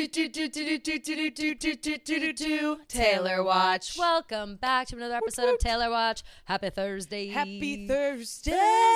Taylor Watch. Welcome back to another episode of Taylor Watch. Happy Thursday. Happy Thursday.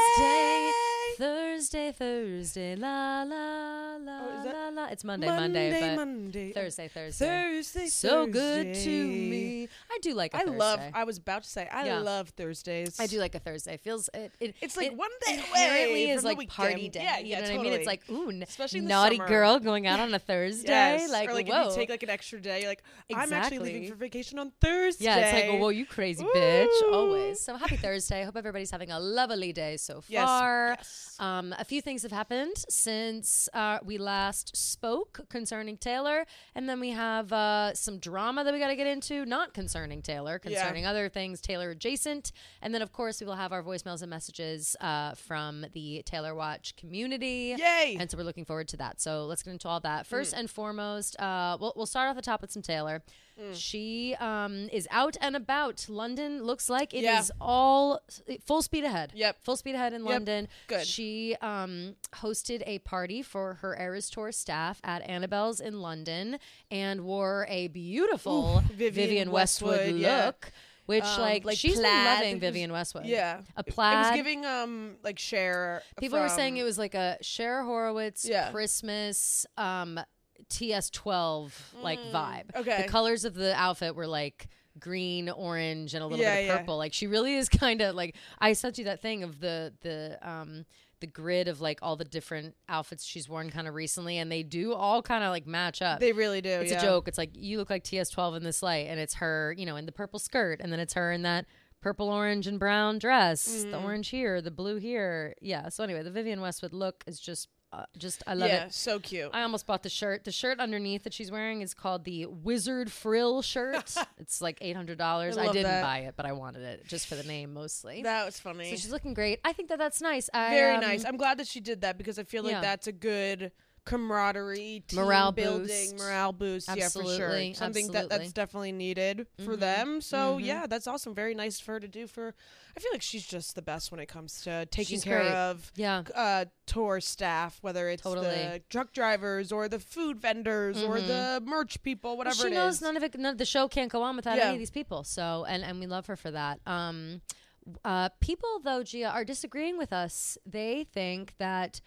Thursday. La la la la la. It's Monday, but Thursday. So good to me. I do like a Thursday. I was about to say, I love Thursdays. I do like a Thursday. Feels it's like one day inherently away is from like the weekend. party day. Yeah, you know what totally. I mean? It's like, ooh, especially in the naughty summer. girl going out on a Thursday. Yes. Like, or like whoa. if you take like an extra day, you're like, I'm actually Exactly. leaving for vacation on Thursday. Yeah, it's like, whoa, you crazy bitch. Always. So happy Thursday. Hope everybody's having a lovely day so far. Yes. A few things have happened since we last spoke concerning Taylor. And then we have some drama that we got to get into, not concerning Taylor, concerning other things Taylor adjacent. And then, of course, we will have our voicemails and messages from the Taylor Watch community. Yay. And so we're looking forward to that. So let's get into all that. First and foremost, we'll start off the top with some Taylor. She is out and about. London looks like it is all full speed ahead. Yep. Full speed ahead in London. Good. She hosted a party for her Eras Tour staff at Annabelle's in London and wore a beautiful Vivienne Westwood look. Which, like she's been plaid. loving Vivienne Westwood. Yeah. A plaid. It was giving, like, Cher. People were saying it was like a Cher Horowitz Christmas TS12 like vibe. Okay. The colors of the outfit were like green, orange, and a little bit of purple. Like she really is kind of like, I sent you that thing of the grid of like all the different outfits she's worn kind of recently, and they do all kind of like match up. They really do. It's a joke. It's like you look like TS12 in this light, and it's her, you know, in the purple skirt, and then it's her in that purple, orange, and brown dress. The orange here, the blue here. Yeah. So anyway, the Vivienne Westwood look is just I love it. Yeah, so cute. I almost bought the shirt. The shirt underneath that she's wearing is called the Wizard Frill shirt. It's like $800. I didn't buy it, but I wanted it just for the name mostly. That was funny. So she's looking great. I think that's nice. Very nice. I'm glad that she did that because I feel like that's a good camaraderie, team morale building, boost. morale boost. Absolutely. Yeah, for sure. Something that's definitely needed for them. So yeah, that's awesome. Very nice for her to do. I feel like she's just the best when it comes to taking care of tour staff, whether it's the truck drivers or the food vendors or the merch people, whatever it is. She knows none of the show can't go on without any of these people. So and we love her for that. People though, Gia, are disagreeing with us. They think that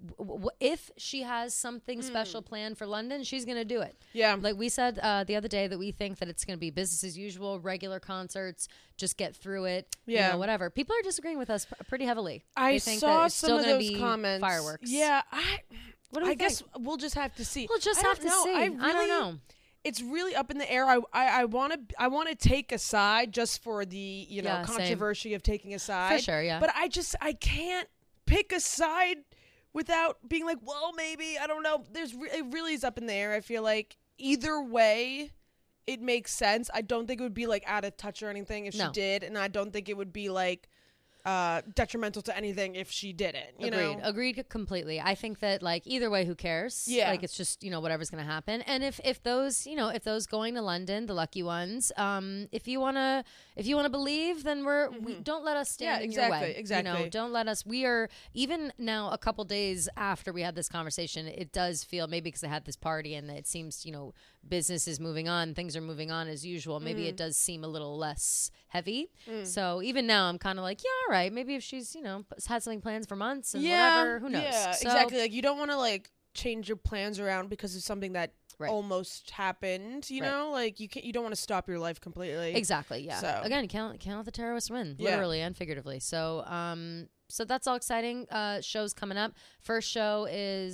if she has something special planned for London, she's going to do it. Yeah. Like we said the other day that we think that it's going to be business as usual, regular concerts, just get through it, you know, whatever. People are disagreeing with us pretty heavily. I think saw that it's some still of gonna those be comments. Fireworks. Yeah. I guess we'll just have to see. We'll just have to see. I don't know. It's really up in the air. I want to take a side just for the, you know, controversy of taking a side. For sure, yeah. But I can't pick a side without being like, well, maybe, I don't know. It really is up in the air. I feel like either way, it makes sense. I don't think it would be like out of touch or anything if she did, and I don't think it would be like detrimental to anything if she didn't. Agreed completely. I think that like either way, who cares? Yeah, like it's just, you know, whatever's gonna happen. And if those, you know, if those going to London, the lucky ones, if you wanna believe, then we don't let us stand in your way. Exactly. You know, don't let us. We are even now a couple days after we had this conversation. It does feel maybe because I had this party and it seems, you know, business is moving on, things are moving on as usual. Maybe it does seem a little less heavy. So even now I'm kind of like, yeah, all right, maybe if she's, you know, had something plans for months and whatever, who knows? Yeah, exactly. Like you don't want to like change your plans around because of something that almost happened, you know? Like you don't want to stop your life completely. Exactly, yeah. So again, you can't let the terrorists win, literally and figuratively. So so that's all exciting. Shows coming up. First show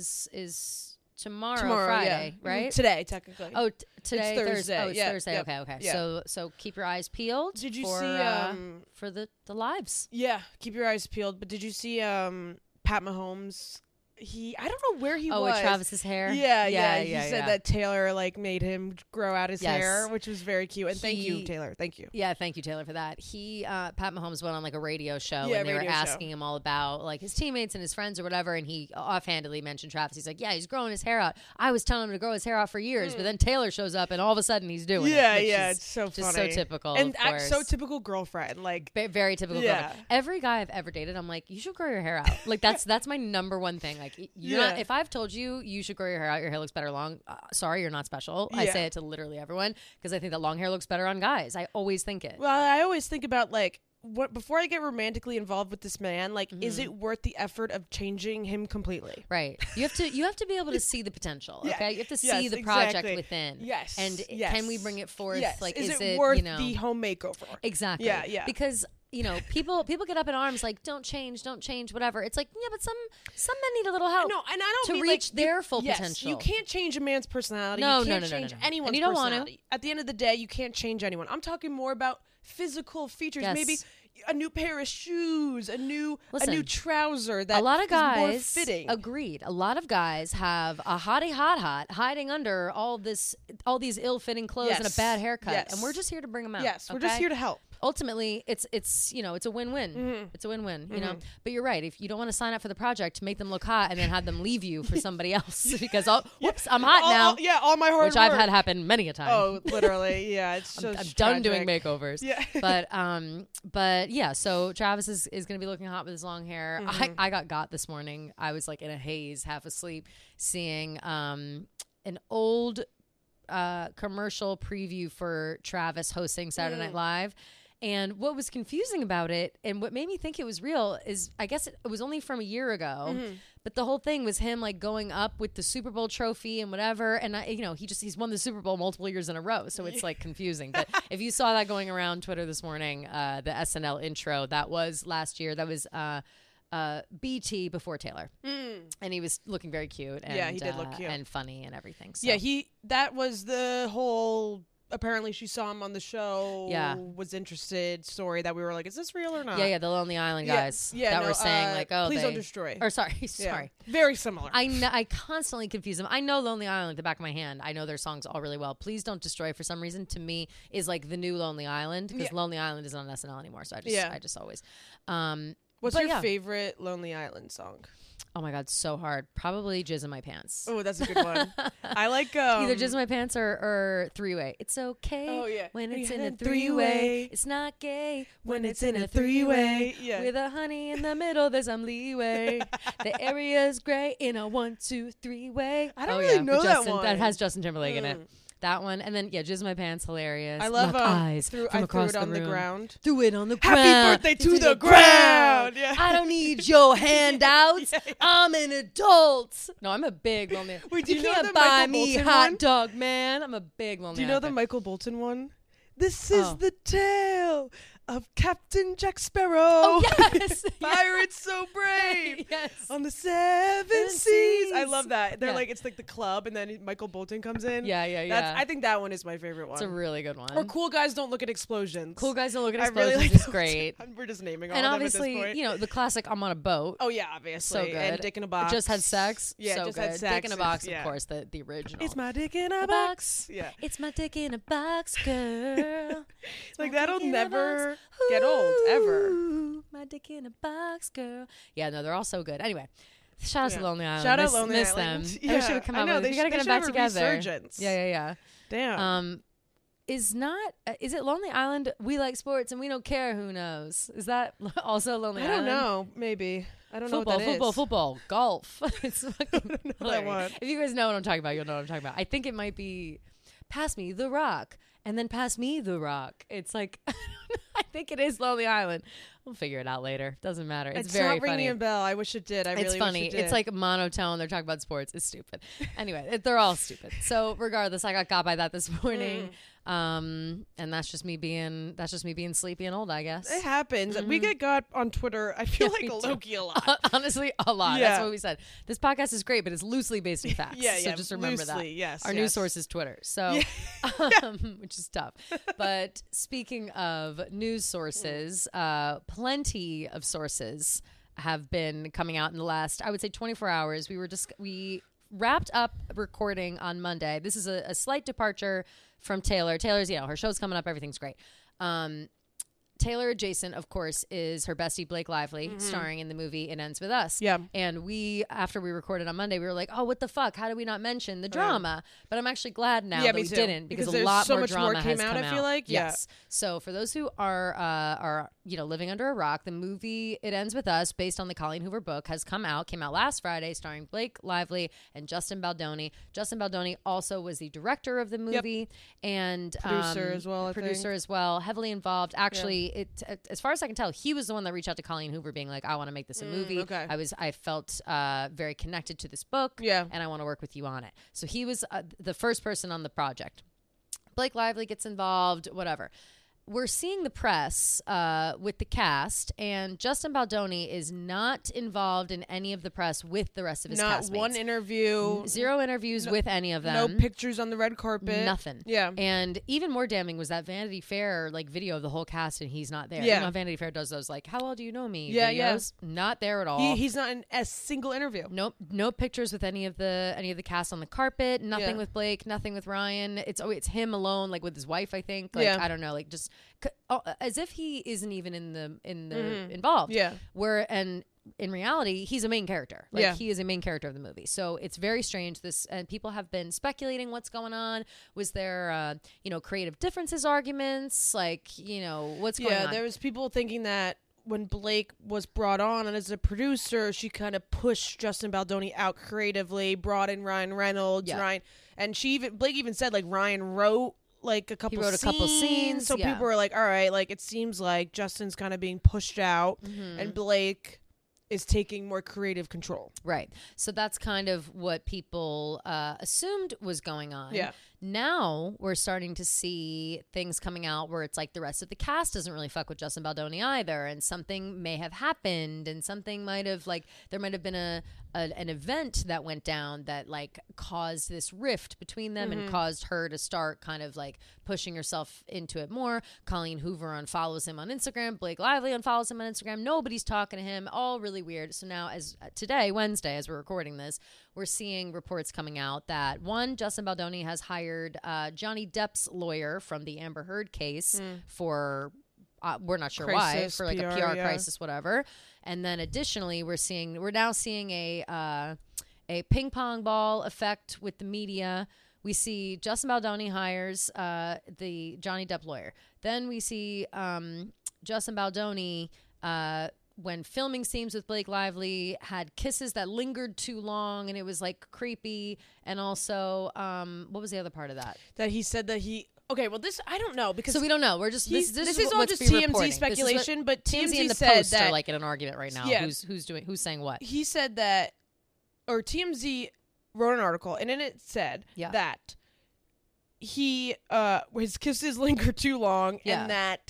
is tomorrow, Friday, right? Today, technically. Oh, today, it's Thursday. Oh, it's Thursday. Okay. Yeah. So keep your eyes peeled. Did you see for the lives? Yeah, keep your eyes peeled. But did you see Pat Mahomes? I don't know where he was. Oh, with Travis's hair? Yeah. He said that Taylor like made him grow out his hair, which was very cute. And thank you, Taylor. Thank you. Yeah, thank you, Taylor, for that. Pat Mahomes went on like a radio show and they were asking him all about like his teammates and his friends or whatever, and he offhandedly mentioned Travis. He's like, yeah, he's growing his hair out. I was telling him to grow his hair out for years, but then Taylor shows up and all of a sudden he's doing it. Yeah, it's so funny. Just so typical, and of course. So typical girlfriend, like very typical girlfriend. Every guy I've ever dated, I'm like, you should grow your hair out. Like that's my number one thing. Like Like, you're not, if I've told you you should grow your hair out, your hair looks better long. Sorry, you're not special. I say it to literally everyone because I think that long hair looks better on guys. I always think it. Well, I always think about like, what before I get romantically involved with this man, like, is it worth the effort of changing him completely? Right. You have to be able to see the potential. Okay. You have to see the project within. Yes. And can we bring it forth? Yes. Like, is it worth you know, the home makeover? Exactly. Yeah. Because people get up in arms like, don't change, whatever. It's like, yeah, but some men need a little help. No, and I don't to mean reach like, their full potential. You can't change a man's personality. No, you can't no, change no. anyone's And you don't personality. At the end of the day, you can't change anyone. I'm talking more about physical features. Yes. Maybe a new pair of shoes, a new trouser that a lot of is more guys fitting. Agreed. A lot of guys have a hottie hot hiding under all these ill-fitting clothes and a bad haircut, and we're just here to bring them out. Yes, we're just here to help. Ultimately, it's it's a win-win. It's a win-win, you know. But you're right. If you don't want to sign up for the project, make them look hot and then have them leave you for somebody else because whoops, I'm hot now. All my hard work, which I've had happen many a time. Oh, literally, yeah. It's just I'm done doing makeovers. Yeah, but yeah. So Travis is going to be looking hot with his long hair. I got this morning. I was like in a haze, half asleep, seeing an old commercial preview for Travis hosting Saturday Night Live. And what was confusing about it and what made me think it was real is I guess it was only from a year ago, but the whole thing was him like going up with the Super Bowl trophy and whatever. And he's won the Super Bowl multiple years in a row. So it's like confusing. But if you saw that going around Twitter this morning, the SNL intro, that was last year. That was BT before Taylor. And he was looking very cute. And, he did look cute. And funny and everything. So. Yeah, that was the whole... Apparently she saw him on the show, was interested story that we were like, is this real or not? Yeah, the Lonely Island guys that were saying like, oh, please don't destroy. Or sorry. Very similar. I constantly confuse them. I know Lonely Island at the back of my hand. I know their songs all really well. Please Don't Destroy for some reason to me is like the new Lonely Island because Lonely Island isn't on SNL anymore. So I just always. What's your favorite Lonely Island song? Oh my God, so hard. Probably Jizz in My Pants. Oh, that's a good one. I like either Jizz in My Pants or Three-Way. It's okay when it's in a three-way. It's not gay when it's in a three-way. With a honey in the middle, there's some leeway. The area's gray in a 1, 2, 3-way. I don't really know that one. That has Justin Timberlake in it. That one, and then Jizz in My Pants, hilarious. I love eyes I from across threw it on the the ground. Threw it on the ground. Happy birthday to the ground. Yeah. I don't need your handouts. I'm an adult. No, I'm a big Lonely. Wait, you can't buy me hot dog, man. I'm a big Lonely. Do you know the Michael Bolton one? This is the tale of Captain Jack Sparrow. Oh, yes. Pirates so brave. Yes. On the 7 seas. I love that. They're like, it's like the club, and then Michael Bolton comes in. Yeah. I think that one is my favorite one. It's a really good one. Or Cool Guys Don't Look at Explosions. Cool Guys Don't Look at Explosions really like is great. We're just naming all and of them obviously, at this point. you know, the classic I'm on a boat. Oh, yeah, obviously. So good. And Dick in a Box. Just Had Sex. Yeah, so Just good. Had Sex. Dick in a Box, of course, the original. It's my dick in a box. Yeah. It's my dick in a box, girl. Like, that'll never get old, ever. My dick in a box, girl. Yeah, no, they're all so good. Anyway, shout out to Lonely Island. Shout out Lonely miss Island. Them. Yeah. I wish they would come out with it. We gotta get them back together. Resurgence. Yeah. Damn. Is it Lonely Island? We like sports and we don't care. Who knows? Is that also Lonely Island? I don't know. Maybe. I don't know what that is. Football, golf. It's fucking that one. If you guys know what I'm talking about, you'll know what I'm talking about. I think it might be Pass Me the Rock and then Pass Me the Rock. It's like I think it is Lonely Island. We'll figure it out later. Doesn't matter. It's very not ringing funny. a bell. I wish it did. It's funny. Wish it did. It's like monotone. They're talking about sports. It's stupid. Anyway, they're all stupid. So regardless, I got by that this morning. And that's just me being sleepy and old, I guess. It happens. We get got on Twitter. I feel like Loki a lot. Honestly, a lot. Yeah. That's what we said. This podcast is great, but it's loosely based in facts. So just remember that. Yes. Our news source is Twitter. So, which is tough. But speaking of news sources, plenty of sources have been coming out in the last, I would say, 24 hours. We wrapped up recording on Monday. This is a slight departure from Taylor. Taylor's, her show's coming up. Everything's great. Taylor adjacent, of course, is her bestie Blake Lively, starring in the movie It Ends With Us. Yeah. And after we recorded on Monday, we were like, oh, what the fuck? How did we not mention the drama? But I'm actually glad now that we didn't because a lot more drama has come out. I feel like. Yes. So for those who are living under a rock. The movie It Ends With Us, based on the Colleen Hoover book, has came out last Friday, starring Blake Lively and Justin Baldoni. Justin Baldoni also was the director of the movie and producer as well. As well, heavily involved. Actually, as far as I can tell, he was the one that reached out to Colleen Hoover, being like, "I want to make this a movie." Okay. I felt very connected to this book, and I want to work with you on it. So he was the first person on the project. Blake Lively gets involved, whatever. We're seeing the press with the cast, and Justin Baldoni is not involved in any of the press with the rest of his castmates. Not one interview. Zero interviews with any of them. No pictures on the red carpet. Nothing. Yeah. And even more damning was that Vanity Fair video of the whole cast, and he's not there. Yeah. You know, Vanity Fair does those how well do you know me Yeah. videos. Not there at all. He's not in a single interview. Nope. No pictures with any of the cast on the carpet. Nothing with Blake. Nothing with Ryan. It's him alone, with his wife, I think. I don't know, just as if he isn't even in the involved. Yeah. And in reality, he's a main character. He is a main character of the movie. So it's very strange. And people have been speculating what's going on. Was there, creative differences arguments? What's going on? Yeah, there was people thinking that when Blake was brought on and as a producer, she kind of pushed Justin Baldoni out creatively, brought in Ryan Reynolds, and Blake even said Ryan wrote a couple scenes. So people were like, all right, it seems like Justin's kind of being pushed out and Blake is taking more creative control. Right. So that's kind of what people assumed was going on. Yeah. Now we're starting to see things coming out where it's the rest of the cast doesn't really fuck with Justin Baldoni either, and something may have happened, and something might have there might have been an event that went down that caused this rift between them and caused her to start kind of pushing herself into it more. Colleen Hoover unfollows him on Instagram. Blake Lively unfollows him on Instagram. Nobody's talking to him. All really weird. So now, as today, Wednesday, as we're recording this, we're seeing reports coming out that Justin Baldoni has hired Johnny Depp's lawyer from the Amber Heard case for we're not sure why, for a PR crisis, whatever. And then additionally, we're now seeing a ping pong ball effect with the media. We see Justin Baldoni hires the Johnny Depp lawyer. Then we see Justin Baldoni when filming scenes with Blake Lively had kisses that lingered too long, and it was creepy. And also, what was the other part of that? That he said that he. Okay, well, this I don't know because so we don't know. We're just this is all just TMZ speculation. But TMZ said that in an argument right now. Yeah, who's saying what? He said that, or TMZ wrote an article, and in it said that he his kisses lingered too long, and that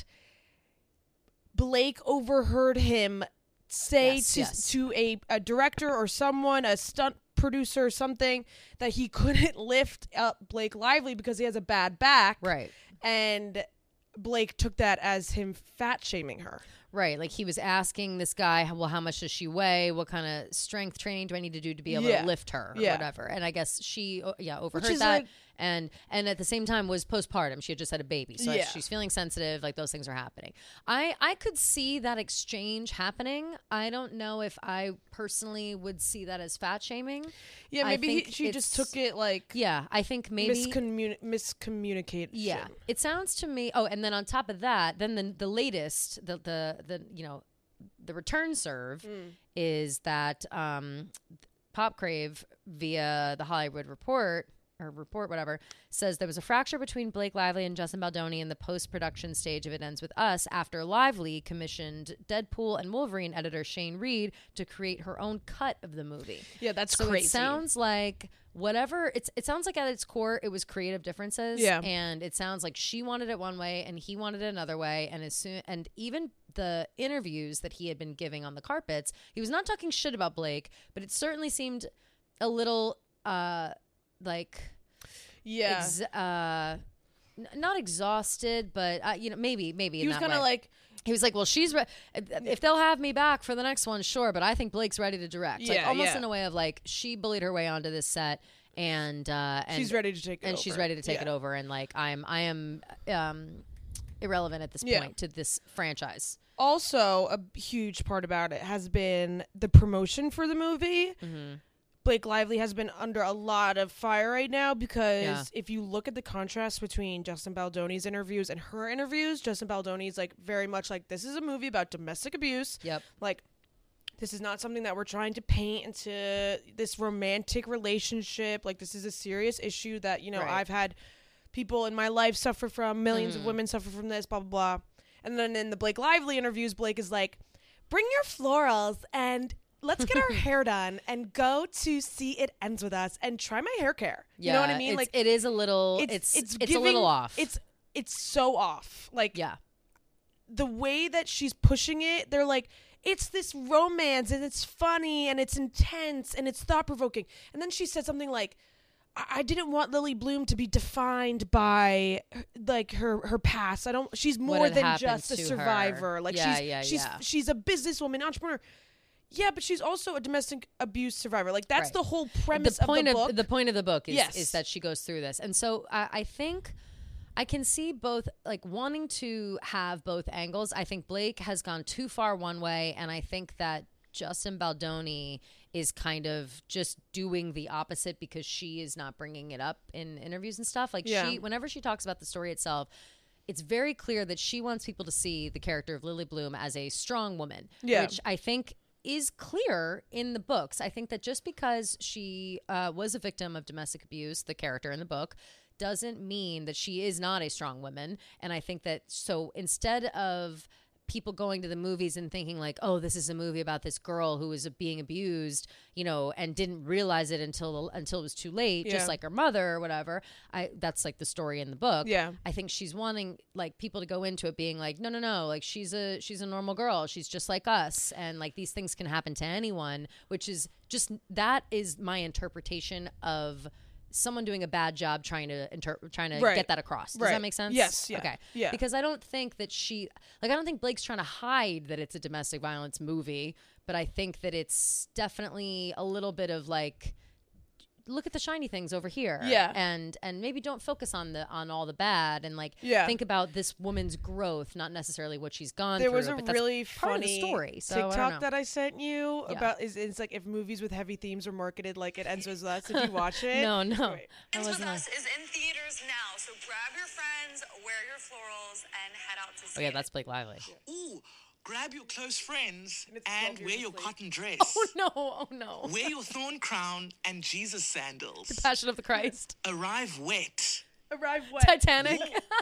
Blake overheard him say to a director or someone, a stunt producer or something, that he couldn't lift up Blake Lively because he has a bad back. Right. And Blake took that as him fat shaming her. Right. He was asking this guy, well, how much does she weigh? What kind of strength training do I need to do to be able to lift her or whatever? And I guess she overheard that. And at the same time was postpartum. She had just had a baby. So she's feeling sensitive. Those things are happening. I could see that exchange happening. I don't know if I personally would see that as fat shaming. Yeah, maybe she just took it I think maybe miscommunication. Yeah. It sounds to me. Oh, and then on top of that, then the latest, the return serve is that Pop Crave via the Hollywood Report says there was a fracture between Blake Lively and Justin Baldoni in the post-production stage of It Ends With Us after Lively commissioned Deadpool and Wolverine editor Shane Reed to create her own cut of the movie. Yeah, that's so crazy. It sounds like it sounds like at its core it was creative differences. Yeah. And it sounds like she wanted it one way and he wanted it another way, and even the interviews that he had been giving on the carpets, he was not talking shit about Blake, but it certainly seemed a little not exhausted, but maybe he was kind of he was like, well, she's if they'll have me back for the next one, sure, but I think Blake's ready to direct. Almost in a way of she bullied her way onto this set, and she's ready to take it over. She's ready to take it over, and I am irrelevant at this point to this franchise. Also, a huge part about it has been the promotion for the movie. Blake Lively has been under a lot of fire right now because if you look at the contrast between Justin Baldoni's interviews and her interviews, Justin Baldoni's like very much like, this is a movie about domestic abuse. Yep. Like, this is not something that we're trying to paint into this romantic relationship. Like, this is a serious issue that, you know, I've had people in my life suffer from, millions of women suffer from this, blah, blah, blah. And then in the Blake Lively interviews, Blake is like, bring your florals and let's get our hair done and go to See It Ends With Us and try my hair care. You know what I mean? Like, it is a little, it's a little off. It's so off. Like, the way that she's pushing it, they're like, it's this romance and it's funny and it's intense and it's thought-provoking. And then she said something like, I didn't want Lily Bloom to be defined by like her past. She's more than just a survivor. Her. Like she's a businesswoman, entrepreneur. Yeah, but she's also a domestic abuse survivor. Like that's the whole premise of the book. The point of the book is that she goes through this. And so I think I can see both, like, wanting to have both angles. I think Blake has gone too far one way, and I think that Justin Baldoni is kind of just doing the opposite because she is not bringing it up in interviews and stuff. Like, whenever she talks about the story itself, it's very clear that she wants people to see the character of Lily Bloom as a strong woman, which I think is clear in the books. I think that just because she was a victim of domestic abuse, the character in the book, doesn't mean that she is not a strong woman. And I think that, so instead of people going to the movies and thinking like, oh, this is a movie about this girl who was being abused, you know, and didn't realize it until it was too late, just like her mother or whatever. That's like the story in the book. Yeah. I think she's wanting like people to go into it being like, no, like she's a normal girl. She's just like us. And like these things can happen to anyone, which is just, that is my interpretation of someone doing a bad job trying to get that across. Does that make sense? Yes. Yeah. Okay. Yeah. Because I don't think that I don't think Blake's trying to hide that it's a domestic violence movie, but I think that it's definitely a little bit of like, look at the shiny things over here. Yeah. And maybe don't focus on all the bad and like think about this woman's growth, not necessarily what she's gone through. There was a really funny story, so TikTok that I sent you about it's like if movies with heavy themes were marketed like It Ends With Us. Did you watch it? No. Ends With Us is in theaters now, so grab your friends, wear your florals, and head out to see it. That's Blake Lively. Ooh. Grab your close friends and wear your cotton dress. Oh no. Wear your thorn crown and Jesus sandals. The Passion of the Christ. Arrive wet. Titanic.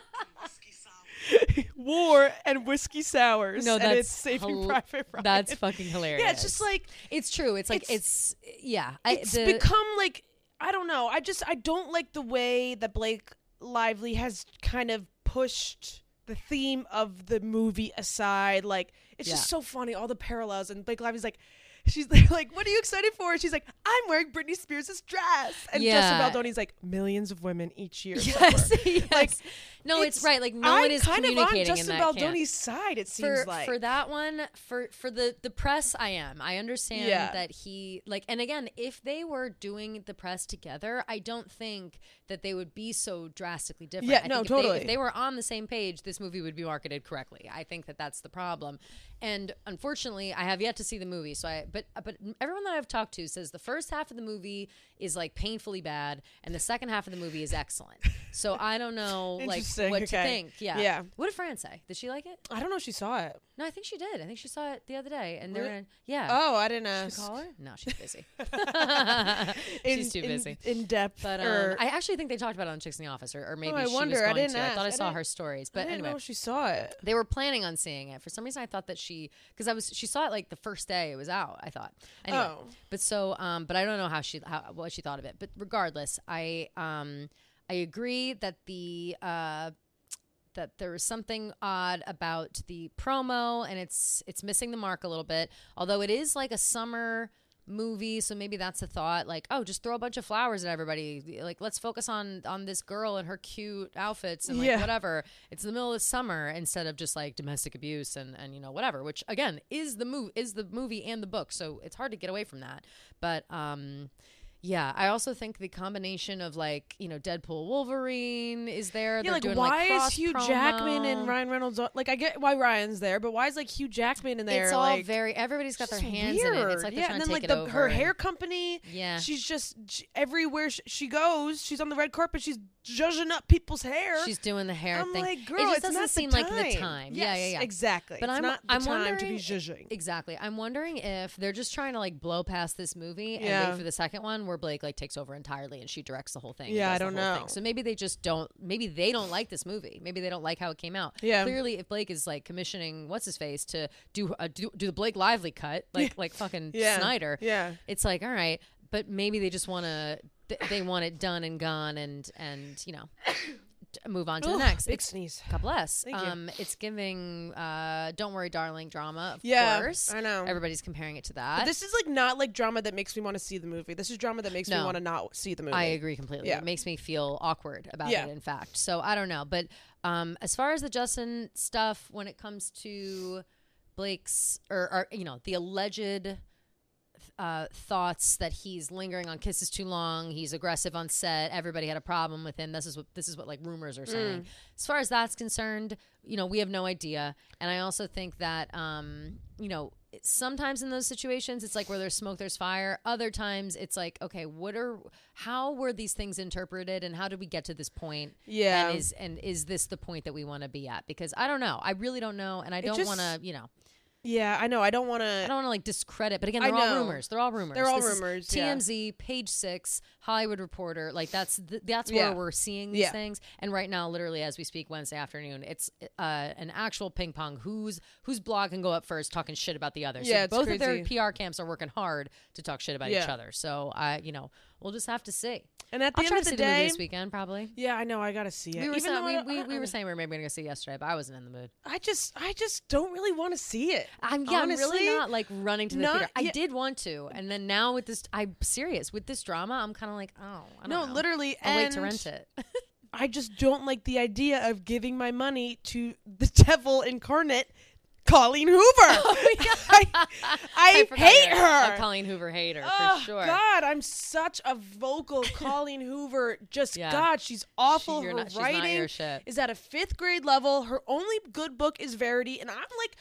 War and whiskey sours. No, that's and it's Saving Private Ryan. That's fucking hilarious. Yeah, it's just like, it's true. It's like it's become like, I don't know. I don't like the way that Blake Lively has kind of pushed the theme of the movie aside. Like, it's just so funny, all the parallels. And Blake Lively's like, she's like, what are you excited for? And she's like, I'm wearing Britney Spears' dress. And Justin Baldoni's like, millions of women each year. Yes. Like, no, it's right. Like, no one is communicating in that camp. I'm kind of on Justin Baldoni's side, it seems like. For that one, for the press, I am. I understand that he, like, and again, if they were doing the press together, I don't think that they would be so drastically different. Yeah, no, totally. If they were on the same page, this movie would be marketed correctly. I think that that's the problem. And unfortunately, I have yet to see the movie. So but everyone that I've talked to says the first half of the movie is like painfully bad, and the second half of the movie is excellent. So I don't know like what to think. Yeah. What did Fran say? Did she like it? I don't know if she saw it. No, I think she did. I think she saw it the other day, and they're Oh, I didn't ask. Should we call her? No, she's busy. She's too busy. In depth. But I actually think they talked about it on Chicks in the Office, or maybe she was going to. I thought I saw her stories, but I didn't anyway, know if she saw it. They were planning on seeing it. For some reason, I thought that she saw it like the first day it was out. I thought. Anyway, but but I don't know what she thought of it. But regardless, I agree that that there is something odd about the promo, and it's missing the mark a little bit. Although it is like a summer movie, so maybe that's a thought. Like, oh, just throw a bunch of flowers at everybody. Like, let's focus on this girl and her cute outfits and like whatever. It's the middle of summer instead of just like domestic abuse and you know whatever. Which again is the movie and the book, so it's hard to get away from that. But Yeah, I also think the combination of like, Deadpool, Wolverine is there. Yeah, They're like doing, why is cross Hugh promo. Jackman and Ryan Reynolds like I get why Ryan's there, but why is like Hugh Jackman in there? It's all like, everybody's got their just hands in it. It's weird. like they're yeah, trying and to then take like it over. her hair company. Yeah. She's just everywhere she goes. She's on the red carpet. She's zhuzhing up people's hair. She's doing the hair I'm thing. like, girl, it just it's doesn't not seem the like the time. time. Yes, Yeah. exactly. But it's not the I'm time wondering, to be zhuzhing. Exactly. I'm wondering if they're just trying to like blow past this movie and Yeah. wait for the second one where Blake like takes over entirely and she directs the whole thing. and Yeah, does I the don't whole know. thing. So maybe they just don't. Maybe they don't like this movie. Maybe they don't like how it came out. Yeah. Clearly, if Blake is like commissioning what's his face to do the Blake Lively cut, like fucking Yeah. Snyder. Yeah. It's like, all right, but maybe they just want to. They want it done and gone and move on to the next. Big sneeze. God bless. Thank you. It's giving Don't Worry Darling drama, of Yeah, course. I know. Everybody's comparing it to that. But this is like not like drama that makes me want to see the movie. This is drama that makes me No. want to not see the movie. I agree completely. Yeah. It makes me feel awkward about Yeah. it, in fact. So I don't know. But as far as the Justin stuff, when it comes to Blake's or the alleged thoughts that he's lingering on kisses too long, he's aggressive on set, everybody had a problem with him. This is what like rumors are saying. As far as that's concerned, we have no idea. And I also think that sometimes in those situations it's like where there's smoke there's fire. Other times it's like, okay, how were these things interpreted and how did we get to this point? Yeah. And is this the point that we want to be at? Because I don't know. I really don't know, and I don't want to, Yeah, I know. I don't want to. like discredit, but again, I they're all know. rumors. They're all rumors. They're all This is rumors, yeah. TMZ, Page 6, Hollywood Reporter. Like that's Yeah. where we're seeing these Yeah. things. And right now, literally as we speak, Wednesday afternoon, it's an actual ping pong. Whose blog can go up first, talking shit about the other. Yeah, so it's both of their crazy. PR camps are working hard to talk shit about each Yeah. other. So we'll just have to see. And at the I'll end try of to the see the movie day, this weekend, probably. yeah, I know. I gotta see it. We were, Even though I saying, don't- we were saying we were maybe going to go see it yesterday, but I wasn't in the mood. I just don't really want to see it. I'm Honestly, really not like running to the not theater. I yet. did want to, and then now with this, I'm serious with this drama. I'm kind of like, I don't know. Literally. I'll wait and to rent it. I just don't like the idea of giving my money to the devil incarnate, Colleen Hoover. I forgot hate you're her. a Colleen Hoover hater Oh, for sure. God, I'm such a vocal Colleen Hoover. Just Yeah. God, she's awful. She's Her not writing your shit. is at a 5th grade level. Her only good book is Verity, and I'm like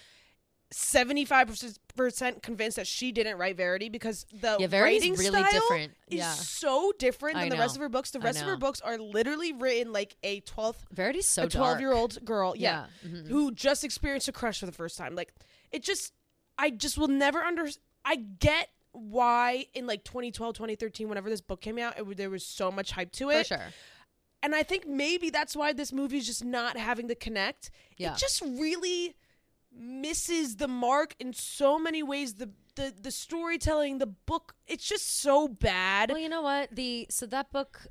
75% convinced that she didn't write Verity because the Verity's writing really style different. is Yeah. so different I than the know. rest of her books. The I rest of her know. books are literally written like a 12th Verity's so a dark. 12-year-old girl, Yeah. Mhm. who just experienced a crush for the first time. Like, I just will never I get why in like 2012, 2013, whenever this book came out, there was so much hype to For it. sure. And I think maybe that's why this movie is just not having the connect. Yeah. It just really misses the mark in so many ways. The storytelling, the book, it's just so bad. Well, you know what? So that book,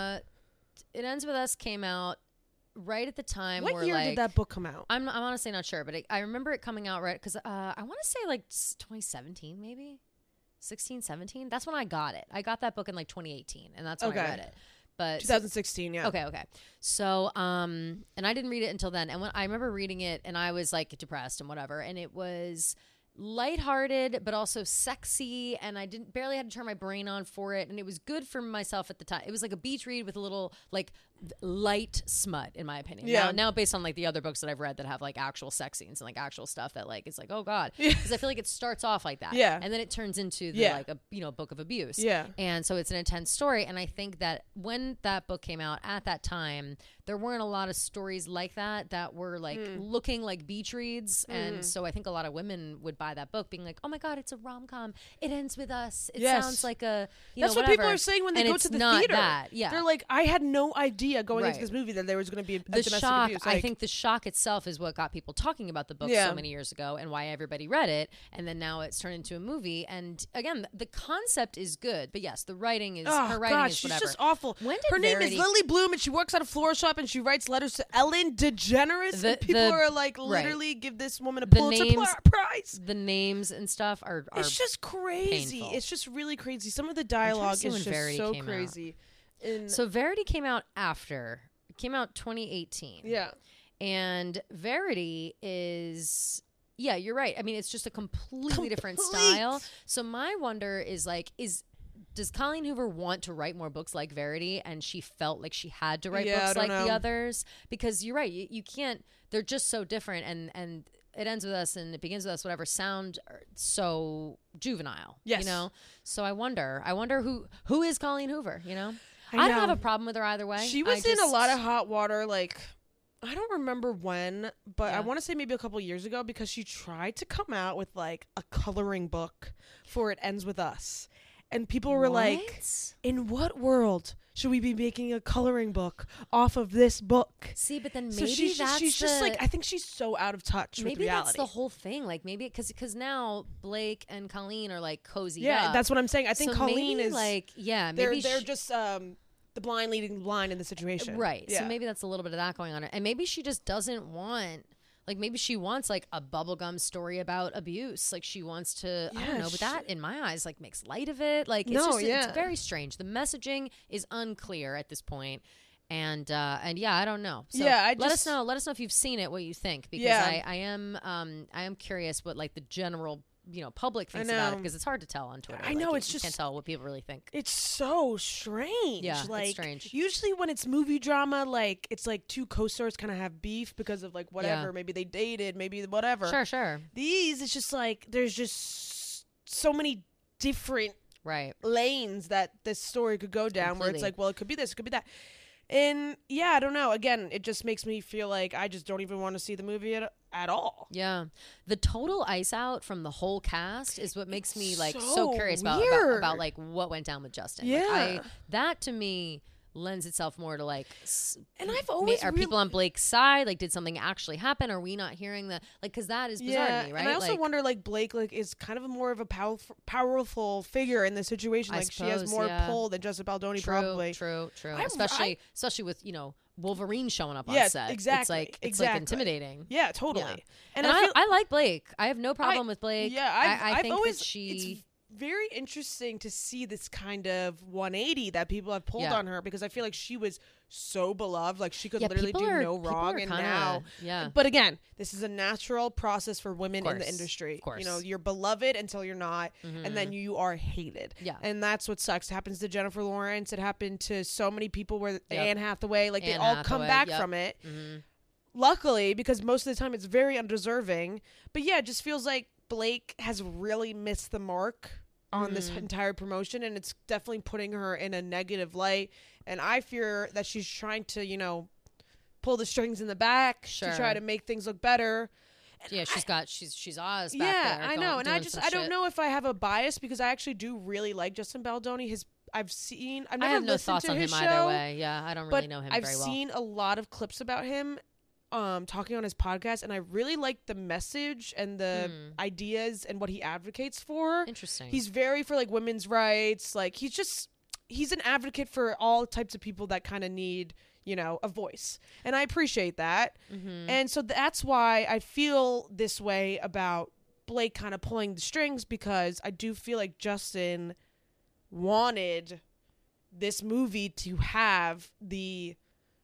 It Ends With Us, came out right at the time What where year like did that book come out? I'm honestly not sure, but I remember it coming out right because I want to say like 2017, maybe 16, 17. That's when I got it. I got that book in like 2018, and that's when I Okay. read it. But 2016, yeah. Okay. So, and I didn't read it until then. And when I remember reading it, and I was like depressed and whatever, and it was lighthearted but also sexy, and I barely had to turn my brain on for it, and it was good for myself at the time. It was like a beach read with a little like light smut, in my opinion. Yeah. Now based on like the other books that I've read that have like actual sex scenes and like actual stuff that like it's like, oh god, because I feel like it starts off like that, Yeah. and then it turns into Yeah. like a book of abuse, Yeah. and so it's an intense story. And I think that when that book came out at that time, there weren't a lot of stories like that were like looking like beach reads. And so I think a lot of women would buy that book being like, oh my God, it's a rom-com. It ends with us. It Yes. sounds like a, That's what people are saying when they And go it's to the not theater. that. Yeah. They're like, I had no idea going into Right. this movie that there was going to be a the domestic shock, abuse. I Like, think the shock itself is what got people talking about the book Yeah. so many years ago and why everybody read it. And then now it's turned into a movie. And again, the concept is good, but yes, the writing is, oh her writing God, is she's whatever. just awful. When did her name Verity- is Lily Bloom, and she works at a floral shop, and she writes letters to Ellen DeGeneres. And people are like, literally, give this woman a Pulitzer Prize. The names and stuff are It's just crazy. painful. It's just really crazy. Some of the dialogue see is when just Verity so came out. crazy. And So Verity came out after. It came out 2018. yeah, And Verity is, yeah, you're right. I mean, it's just a completely different Complete. style. So my wonder is like, does Colleen Hoover want to write more books like Verity, and she felt like she had to write Yeah, I books don't like the know. others? Because you're right, you can't. They're just so different, and it ends with us and it begins with us. Whatever, sound so juvenile. Yes. You know. So I wonder who is Colleen Hoover. You know. I I don't know. have a problem with her either way. She was in a lot of hot water, like, I don't remember when, but I want to say maybe a couple years ago, because she tried to come out with like a coloring book for It Ends With Us. And people were like, in what world should we be making a coloring book off of this book? See, but then maybe So she's just like, I think she's so out of touch with maybe reality. that's the whole thing. Like maybe because now Blake and Colleen are like cozy. Yeah, up. that's what I'm saying. I think So Colleen maybe, is like, yeah, they're maybe just the blind leading the blind in the situation. right. Yeah. So maybe that's a little bit of that going on, and maybe she just doesn't want. Like maybe she wants like a bubblegum story about abuse. Like she wants to, I don't know, but that in my eyes like makes light of it. Like it's it's very strange. The messaging is unclear at this point. And yeah, I don't know. So Yeah, let us know if you've seen it, what you think, because I am curious what like the general public thinks about it, because it's hard to tell on Twitter. I know, Like, it's you just can't tell what people really think. It's so strange. Yeah, like, it's strange. Usually when it's movie drama, like it's like two co-stars kind of have beef because of like whatever. Yeah. Maybe they dated, maybe whatever. Sure. These, it's just like there's just so many different Right. lanes that this story could go down, where it's Completely. like, well, it could be this, it could be that. And yeah, I don't know. Again, it just makes me feel like I just don't even want to see the movie at all. Yeah. The total ice out from the whole cast is what makes me like so so curious about weird. like what went down with Justin. Yeah. Like, that to me lends itself more to like And I've always are people on Blake's side? Like, did something actually happen? Are we not hearing the like? Because that is bizarre to me, right? And I also like, wonder, like, Blake, like, is kind of more of a powerful figure in this situation. I Like, she has suppose, more yeah. pull than Justin Baldoni, true, probably. True. I'm- Especially with Wolverine showing up on Yeah, set. exactly, It's like intimidating. Yeah, totally. Yeah. And I like Blake. I have no problem with Blake. Yeah, I I've think always that she. It's very interesting to see this kind of 180 that people have pulled Yeah. on her, because I feel like she was so beloved, like she could Yeah, literally do people are- no people wrong, are and kinda- now, yeah. But again, this is a natural process for women in the course, industry. of course. You know, you're beloved until you're not, and then you are hated. Yeah. And that's what sucks. It happens to Jennifer Lawrence. It happened to so many people, where Yep. Anne Hathaway, like they Anne all come Hathaway, back yep. from it. Mm-hmm. Luckily, because most of the time it's very undeserving. But yeah, it just feels like Blake has really missed the mark on this entire promotion, and it's definitely putting her in a negative light. And I fear that she's trying to, pull the strings in the back to try to make things look better. Yeah, she's Oz back Yeah, there. I know. And I don't shit. know if I have a bias, because I actually do really like Justin Baldoni. I've I never have no listened thoughts to on his him show, either way. Yeah, I don't really but know him I've very well. seen a lot of clips about him talking on his podcast, and I really like the message and the ideas and what he advocates for. Interesting. He's very for like women's rights. Like he's an advocate for all types of people that kind of need, a voice. And I appreciate that. Mm-hmm. And so that's why I feel this way about Blake kind of pulling the strings, because I do feel like Justin wanted this movie to have the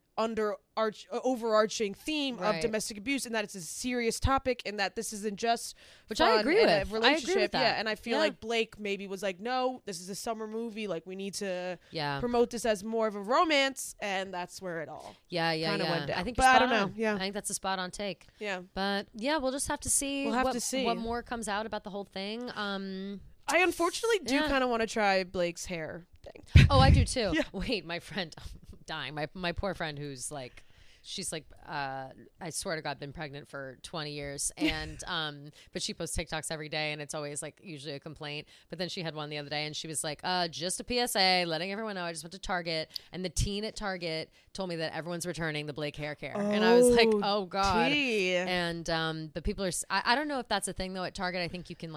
overarching theme of Right. domestic abuse, and that it's a serious topic, and that this isn't just Which I fun agree and with. a I agree relationship. with that. Yeah, and I feel Yeah. like Blake maybe was like, no, this is a summer movie, like we need to Yeah. promote this as more of a romance, and that's where it all Yeah. kinda went down. I think But you're I spot don't know. on. Yeah. I think that's a spot on take. yeah. But yeah, we'll just have to see. We'll have what, to see. what more comes out about the whole thing. I unfortunately do Yeah. kind of want to try Blake's hair thing. Oh, I do too. Yeah. Wait, my friend, I'm dying. My poor friend, who's like, she's like, I swear to God, been pregnant for 20 years, and but she posts TikToks every day, and it's always like usually a complaint. But then she had one the other day, and she was like, just a PSA, letting everyone know I just went to Target, and the teen at Target told me that everyone's returning the Blake hair care, and I was like, oh God. Tea. And but people are, I don't know if that's a thing though at Target. I think you can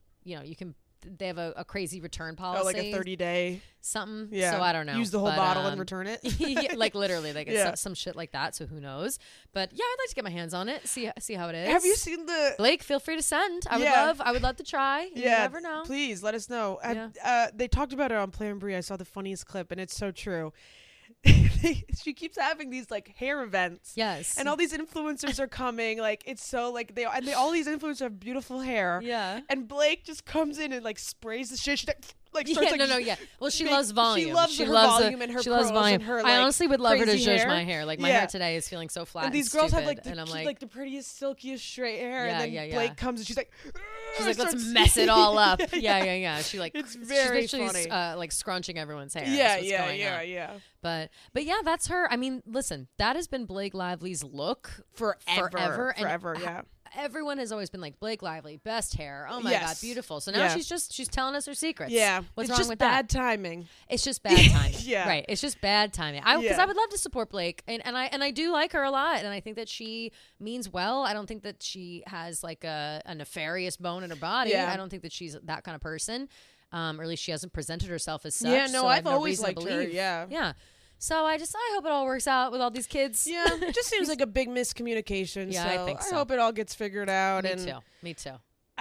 they have a crazy return policy. Oh, like a 30-day. something. Yeah. So I don't know. Use the whole But, bottle and return it. yeah, like literally, like it's Yeah. some shit like that. So who knows? But yeah, I'd like to get my hands on it. See how it is. Have you seen the? Blake? Feel free to send. I would love to try. You never know. Please let us know. Yeah. They talked about it on Plan Brie. I saw the funniest clip, and it's so true. She keeps having these like hair events. Yes. And all these influencers are coming. Like it's so like all these influencers have beautiful hair. Yeah. And Blake just comes in and like sprays the shit. She's like, Like starts, like, Well, she loves volume. She loves her volume and her she loves curls volume. and her, I like, honestly would love her to crazy zhuzh hair. my hair. Like my hair today is feeling so flat. And these girls have like and I'm like the prettiest, silkiest straight hair. Yeah, and then Blake comes and she's like, let's mess it all up. Yeah. She like it's very she's literally, funny. like scrunching everyone's hair. Yeah. But yeah, that's her. I mean, listen, that has been Blake Lively's look forever. Yeah. Everyone has always been like, Blake Lively, best hair. Oh my God, beautiful. So now she's telling us her secrets. Yeah. What's it's wrong with bad that? timing. It's just bad timing. Yeah. Right. It's just bad timing. Because I would love to support Blake, and I do like her a lot, and I think that she means well. I don't think that she has like a nefarious bone in her body. Yeah. I don't think that she's that kind of person. Or at least she hasn't presented herself as such. Yeah, no, so I've I have always no reason liked to her. believe. Yeah. Yeah. So I hope it all works out with all these kids. Yeah, it just seems like a big miscommunication. Yeah, so I think so. I hope it all gets figured out. Me too.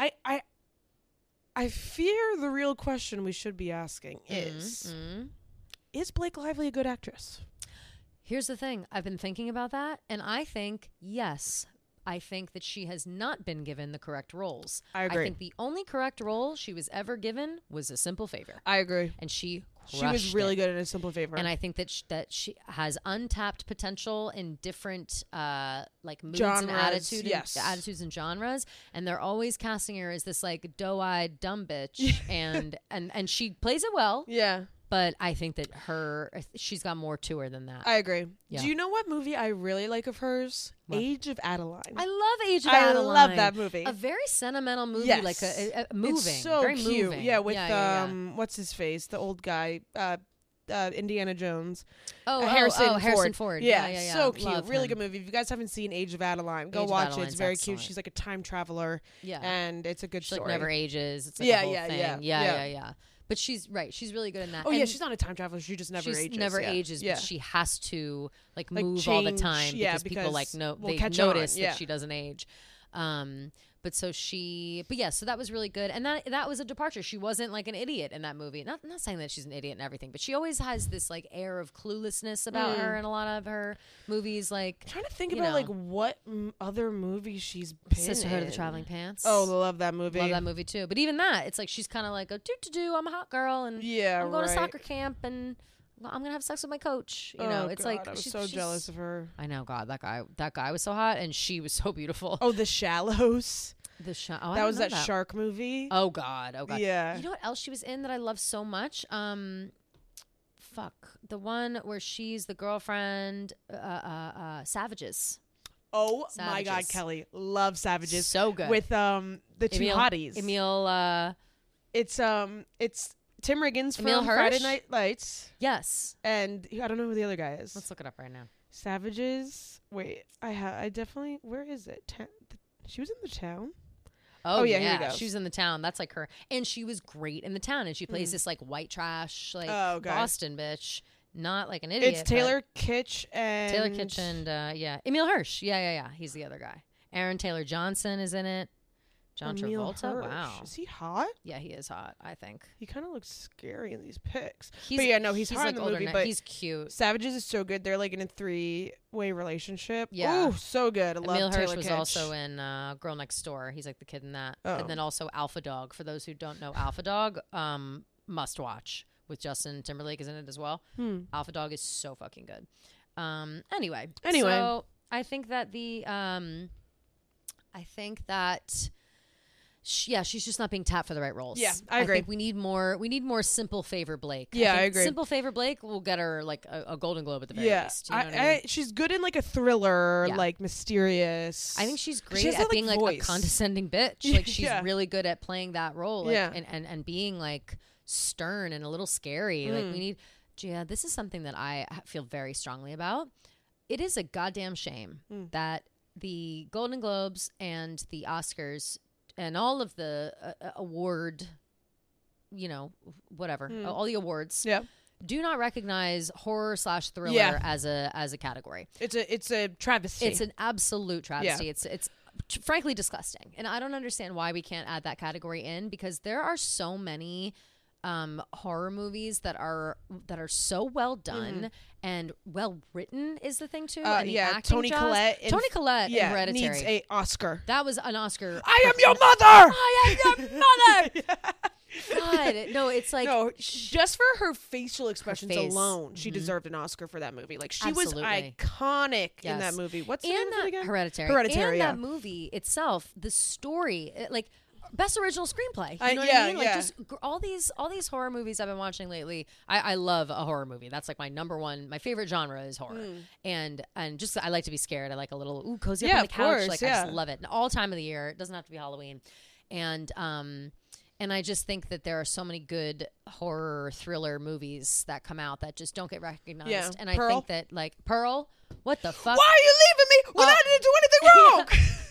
I fear the real question we should be asking is Blake Lively a good actress? Here's the thing. I've been thinking about that, and I think yes. I think that she has not been given the correct roles. I agree. I think the only correct role she was ever given was A Simple Favor. I agree. And she was really good in A Simple Favor. And I think that she has untapped potential in different like moods genres, and attitudes and genres. And they're always casting her as this like doe-eyed dumb bitch, and she plays it well. Yeah. But I think that she's got more to her than that. I agree. Yeah. Do you know what movie I really like of hers? What? Age of Adeline. I love Age of Adeline. I love that movie. A very sentimental movie, yes. like a moving. It's so very cute. Moving. Yeah, with what's his face? The old guy, Indiana Jones. Harrison Ford. Yeah. So cute. Love really him. good movie. If you guys haven't seen Age of Adeline, go Age of watch it. Adeline's It's very excellent. cute. She's like a time traveler. Yeah. And it's a good She story. like never ages. It's like Yeah, a whole yeah, thing. yeah. Yeah. But she's right. She's really good in that. Oh, and yeah. She's not a time traveler. She just never ages. Never yeah. ages, Yeah. but she has to like Like, move all the change, time yeah, because people like because they catch notice on, yeah. that she doesn't age. So that was really good, and that was a departure. She wasn't like an idiot in that movie. Not saying that she's an idiot and everything, but she always has this like air of cluelessness about her in a lot of her movies. Like I'm trying to think about like what other movies she's been Sisterhood in. of the Traveling Pants. Oh, love that movie. Love that movie too. But even that, it's like she's kind of like a I'm a hot girl and I'm going to soccer camp and I'm gonna have sex with my coach. You know, it's God, like I was so jealous of her. I know, God, that guy was so hot and she was so beautiful. Oh, The Shallows. That was that shark movie. Oh God. Yeah. You know what else she was in that I love so much? The one where she's the girlfriend. Savages. Oh my God, Kelly, love Savages. So good with the two hotties. Emil. It's Tim Riggins from Emil Hirsch? Friday Night Lights. Yes. And I don't know who the other guy is. Let's look it up right now. Savages. Wait, I definitely. Where is it? She was in The Town. Oh yeah, here we go. She was in The Town. That's like her, and she was great in The Town. And she plays this like white trash, like Boston bitch, not like an idiot. It's Taylor Kitsch and Emil Hirsch. Yeah. He's the other guy. Aaron Taylor Johnson is in it. John Emil Travolta. Hirsch. Wow, is he hot? Yeah, he is hot. I think he kind of looks scary in these pics. He's hot like in the older movie. now. But he's cute. Savages is so good. They're like in a 3-way relationship. Yeah. Ooh, so good. I love Emil Hirsch Taylor was Kitsch. also in Girl Next Door. He's like the kid in that. Oh. And then also Alpha Dog. For those who don't know Alpha Dog, must watch. With Justin Timberlake is in it as well. Alpha Dog is so fucking good. Anyway. So I think that she's just not being tapped for the right roles. Yeah, I agree. think we need more Simple Favor Blake. Yeah, I agree. Simple Favor Blake will get her like a Golden Globe at the very least. You know what I mean? She's good in like a thriller, like mysterious. I think she's great she has at that, being like a condescending bitch. Like she's Yeah. really good at playing that role. Like, and being like stern and a little scary. Like we need. Gia, this is something that I feel very strongly about. It is a goddamn shame that the Golden Globes and the Oscars and all of the award, whatever, all the awards, do not recognize horror/thriller as a category. It's a travesty. It's an absolute travesty. It's frankly disgusting, and I don't understand why we can't add that category in, because there are so many horror movies that are so well done and well written is the thing too. And the acting Toni Collette. Toni Collette in Hereditary needs a Oscar. That was an Oscar. I am your mother. I am your mother. God, no, it's like no, just for her facial expressions face. alone, she deserved an Oscar for that movie. Like she Absolutely. was iconic in Yes. that movie. What's the and name of it that again? Hereditary. Hereditary, And yeah. that movie itself, the story, like best original screenplay. You know what yeah, I mean? Like yeah. just all these horror movies I've been watching lately. I love a horror movie. That's like my number one. My favorite genre is horror, and just I like to be scared. I like a little cozy up Yeah, on the of couch. course, Like I just love it. And all time of the year. It doesn't have to be Halloween, and I just think that there are so many good horror thriller movies that come out that just don't get recognized. Yeah. And I Pearl? think that like Pearl, what the fuck? Why are you leaving me when I didn't do anything wrong?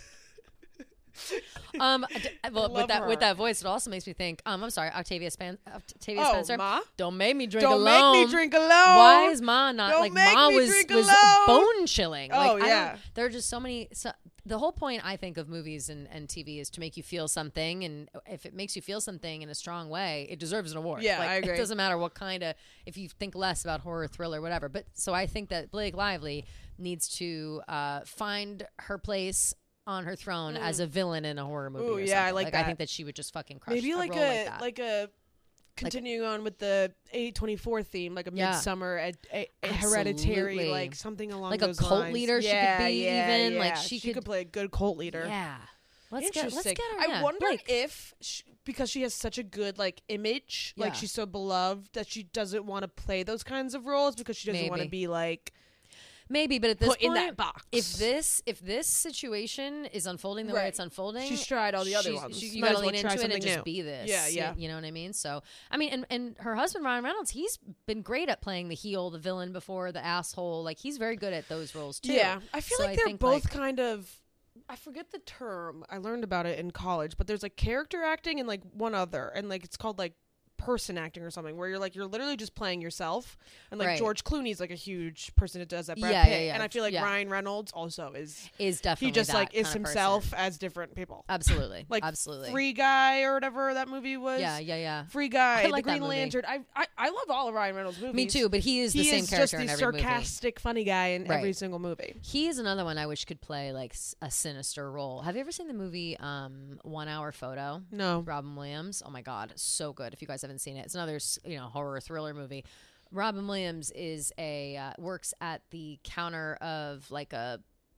Well, love her. with that voice, it also makes me think. I'm sorry, Octavia Oh, Spencer. Ma? Don't make me drink Don't alone. make me drink alone. Why is Ma not Don't like make Ma me was drink was alone. bone chilling? Oh, Like, yeah. there are just so many. The whole point I think of movies and TV is to make you feel something, and if it makes you feel something in a strong way, it deserves an award. Yeah, like, I agree. It doesn't matter what kind of. If you think less about horror, thriller, whatever. But so I think that Blake Lively needs to find her place on her throne as a villain in a horror movie. Ooh, or yeah, I something. like I that. think that she would just fucking crush Maybe a like role a like that. continuing on with the A24 theme, like a Yeah. Midsummer, a Hereditary, Absolutely. like something along Like a those cult lines. leader she could Yeah, be yeah, even. yeah. Like, she could could- play a good cult leader. Yeah. Let's Interesting. get her. I yeah. wonder Blake. if because she has such a good like image, like Yeah. she's so beloved that she doesn't want to play those kinds of roles because she doesn't want to Maybe. be like Maybe, but at this put point, in that box. if this situation is unfolding the way Right. it's unfolding, She's tried all the other she's- ones. You Might got as to well lean try into it and something just new. be this. Yeah, yeah. You know what I mean? So, I mean, and her husband Ryan Reynolds, he's been great at playing the heel, the villain before, the asshole. Like he's very good at those roles too. Yeah, I feel So like they're think, both like- kind of. I forget the term. I learned about it in college, but there's like character acting and like one other, and like it's called like person acting or something, where you're literally just playing yourself. And like Right. George Clooney's like a huge person that does that. Brad Yeah, Pitt, yeah, yeah. and I feel like Yeah. Ryan Reynolds also is definitely he just that like is kind of himself person. as different people. Absolutely, Like absolutely. Free Guy or whatever that movie was. Yeah. Free Guy, I like the that Green movie. Lantern. I love all of Ryan Reynolds' movies. Me too, but he is the same is character just in the every movie. sarcastic, funny guy in every Right. single movie. He is another one I wish could play like a sinister role. Have you ever seen the movie 1 Hour Photo? No. Robin Williams. Oh my God, so good. If you guys haven't seen it, it's another horror thriller movie. Robin Williams is works at the counter of like a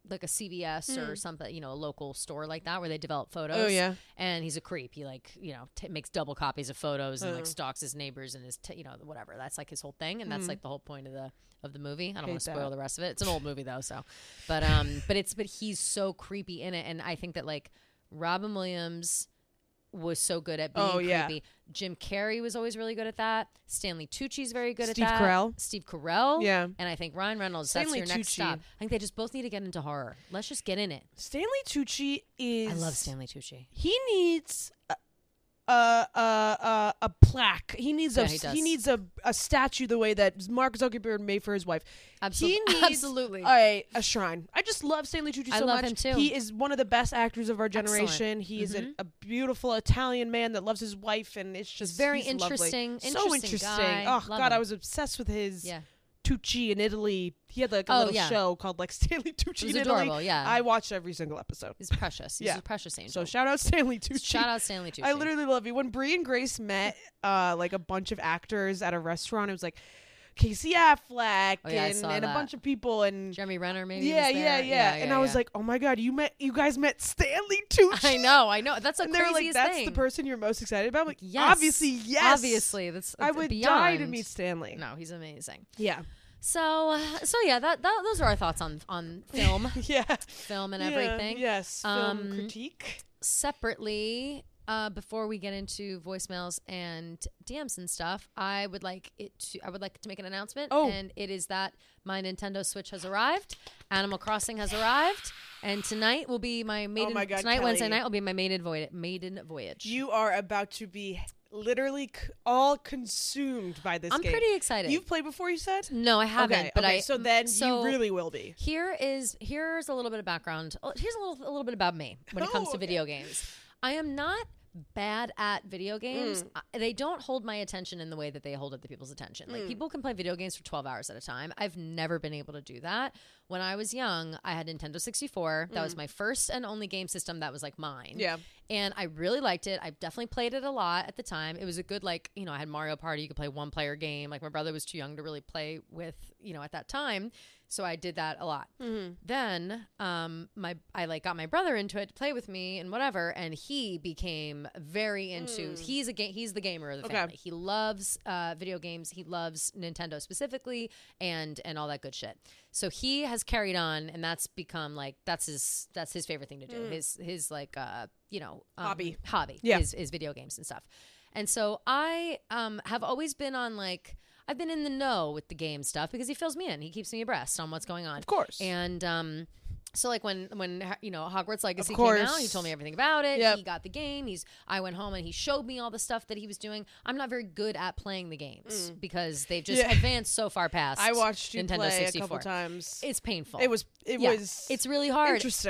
CVS or something, a local store like that where they develop photos. Oh, yeah. And he's a creep. He makes double copies of photos and like stalks his neighbors and his whatever. That's like his whole thing, and that's like the whole point of the movie. I don't want to spoil the rest of it. It's an old movie though, so but he's so creepy in it, and I think that like Robin Williams was so good at being creepy. Jim Carrey was always really good at that. Stanley Tucci's very good at that. Steve Carell. Yeah. And I think Ryan Reynolds, Stanley that's your next Tucci. stop. I think they just both need to get into horror. Let's just get in it. Stanley Tucci is. I love Stanley Tucci. He needs a plaque. He needs Yeah, he does. he needs a statue the way that Mark Zuckerberg made for his wife. Absolutely. He needs Absolutely. a shrine. I just love Stanley Tucci so I love much. him too. He is one of the best actors of our generation. Excellent. He is a beautiful Italian man that loves his wife, and it's just very he's lovely. interesting. So Interesting interesting. guy. Oh Love God, him. I was obsessed with his. Yeah. Tucci in Italy. He had like a Oh, little yeah. show called like Stanley Tucci It was in adorable, Italy. yeah. I watched every single episode. He's precious. He's Yeah. a precious angel. So shout out Stanley Tucci. Shout out Stanley Tucci. I literally love you. When Brie and Grace met like a bunch of actors at a restaurant, it was like Casey Affleck Oh, yeah, I and saw a that. bunch of people and Jeremy Renner maybe yeah, was yeah, there. yeah, And I was like, oh my God, you guys met Stanley Tucci. I know. That's the And they were like, craziest that's thing. the person you're most excited about. I'm like, Yes. obviously, yes. Obviously, that's I would beyond. die to meet Stanley. No, he's amazing. Yeah. So yeah, those are our thoughts on film, Yeah. film and Yeah, everything. Yes. Film critique. Separately, before we get into voicemails and DMs and stuff, I would like to make an announcement. Oh. And it is that my Nintendo Switch has arrived. Animal Crossing has arrived, and tonight will be my maiden. my God, tonight, Kelly. Wednesday night, will be my maiden voyage. You are about to be literally all consumed by this I'm game. pretty excited. You've played before, you said? No, I haven't. Okay, but okay, so then you really will be. Here's a little bit of background. Here's a little bit about me when it comes to okay. video games. I am not bad at video games. They don't hold my attention in the way that they hold other people's attention. Like people can play video games for 12 hours at a time. I've never been able to do that. when I was young, I had Nintendo 64. That was my first and only game system that was like mine. Yeah. And I really liked it. I definitely played it a lot at the time. It was a good, like, you know, I had Mario Party. You could play one player game. Like, my brother was too young to really play with, you know, at that time. So I did that a lot. Then I like got my brother into it to play with me and whatever, and he became very into. He's the gamer of the family. He loves video games. He loves Nintendo specifically, and all that good shit. So he has carried on, and that's become like that's his favorite thing to do. His like hobby. Yeah. is video games and stuff. And so I have always been on like. I've been in the know with the game stuff because he fills me in. He keeps me abreast on what's going on. Of course. And so like when you know Hogwarts Legacy came out, he told me everything about it. Yep. He got the game. I went home and he showed me all the stuff that he was doing. I'm not very good at playing the games because they've just advanced so far past. I watched you Nintendo play 64. a couple times. It's painful. It was. It's really hard. Interesting.